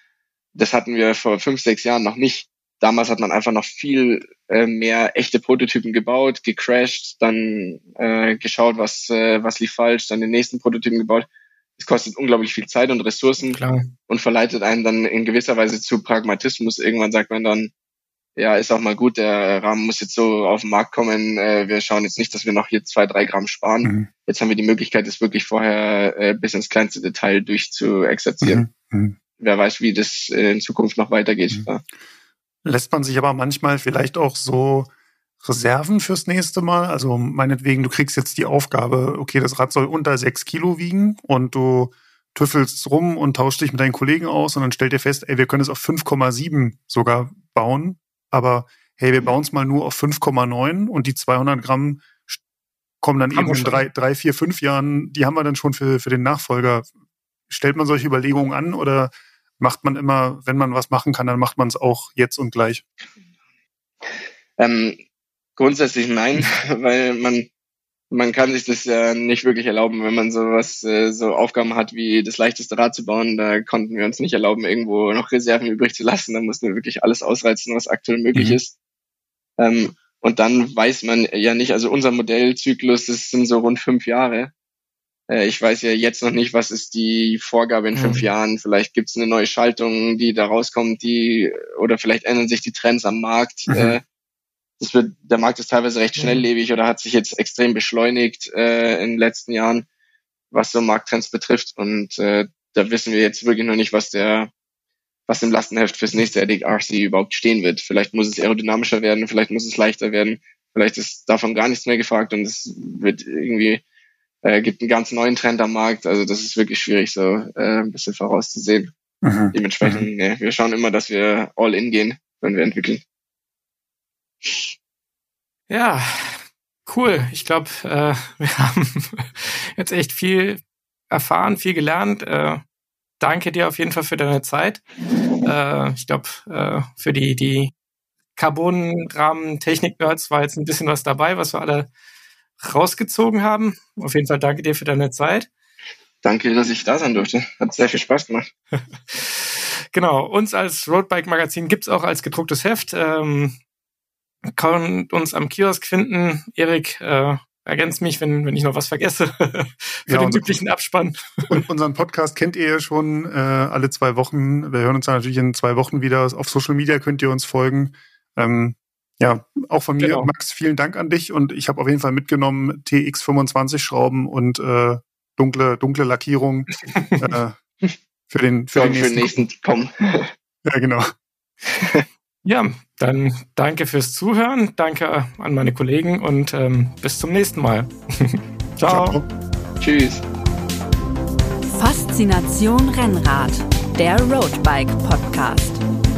Das hatten wir vor 5, 6 Jahren noch nicht. Damals hat man einfach noch viel mehr echte Prototypen gebaut, gecrashed, dann geschaut, was lief falsch, dann den nächsten Prototypen gebaut. Es kostet unglaublich viel Zeit und Ressourcen. Klar. Und verleitet einen dann in gewisser Weise zu Pragmatismus. Irgendwann sagt man dann, ja, ist auch mal gut, der Rahmen muss jetzt so auf den Markt kommen. Wir schauen jetzt nicht, dass wir noch hier 2-3 Gramm sparen. Mhm. Jetzt haben wir die Möglichkeit, das wirklich vorher bis ins kleinste Detail durchzuexerzieren. Mhm. Wer weiß, wie das in Zukunft noch weitergeht. Mhm. Lässt man sich aber manchmal vielleicht auch so Reserven fürs nächste Mal? Also meinetwegen, du kriegst jetzt die Aufgabe, okay, das Rad soll unter 6 Kilo wiegen und du tüffelst rum und tauschst dich mit deinen Kollegen aus und dann stellt ihr fest, ey, wir können es auf 5,7 sogar bauen, aber hey, wir bauen es mal nur auf 5,9 und die 200 Gramm kommen dann eben in 3, 4, 5 Jahren, die haben wir dann schon für den Nachfolger. Stellt man solche Überlegungen an oder macht man immer, wenn man was machen kann, dann macht man es auch jetzt und gleich? Grundsätzlich nein, weil man kann sich das ja nicht wirklich erlauben, wenn man so Aufgaben hat, wie das leichteste Rad zu bauen. Da konnten wir uns nicht erlauben, irgendwo noch Reserven übrig zu lassen. Da mussten wir wirklich alles ausreizen, was aktuell möglich ist. Und dann weiß man ja nicht, also unser Modellzyklus, das sind so rund 5 Jahre. Ich weiß ja jetzt noch nicht, was ist die Vorgabe in 5 Jahren. Vielleicht gibt es eine neue Schaltung, die da rauskommt, oder vielleicht ändern sich die Trends am Markt. Der Markt ist teilweise recht schnelllebig oder hat sich jetzt extrem beschleunigt in den letzten Jahren, was so Markttrends betrifft. Und da wissen wir jetzt wirklich noch nicht, was im Lastenheft fürs nächste Addict RC überhaupt stehen wird. Vielleicht muss es aerodynamischer werden, vielleicht muss es leichter werden, vielleicht ist davon gar nichts mehr gefragt und es wird irgendwie gibt einen ganz neuen Trend am Markt. Also das ist wirklich schwierig, so ein bisschen vorauszusehen. Dementsprechend, wir schauen immer, dass wir all in gehen, wenn wir entwickeln. Ja, cool. Ich glaube, wir haben jetzt echt viel erfahren, viel gelernt. Danke dir auf jeden Fall für deine Zeit. Ich glaube, für die Carbon-Rahmen-Technik-Nerds war jetzt ein bisschen was dabei, was wir alle rausgezogen haben. Auf jeden Fall danke dir für deine Zeit. Danke, dass ich da sein durfte. Hat sehr viel Spaß gemacht. Genau, uns als Roadbike-Magazin gibt's auch als gedrucktes Heft. Könnt uns am Kiosk finden. Erik, ergänzt mich, wenn ich noch was vergesse für den üblichen Abspann. Und unseren Podcast kennt ihr ja schon alle 2 Wochen. Wir hören uns dann natürlich in 2 Wochen wieder. Auf Social Media könnt ihr uns folgen. Ja, auch von mir, genau. Max, vielen Dank an dich. Und ich habe auf jeden Fall mitgenommen TX25 Schrauben und dunkle Lackierung für den nächsten kommen. Ja, genau. Ja, dann danke fürs Zuhören. Danke an meine Kollegen und bis zum nächsten Mal. Ciao. Tschüss. Faszination Rennrad, der Roadbike Podcast.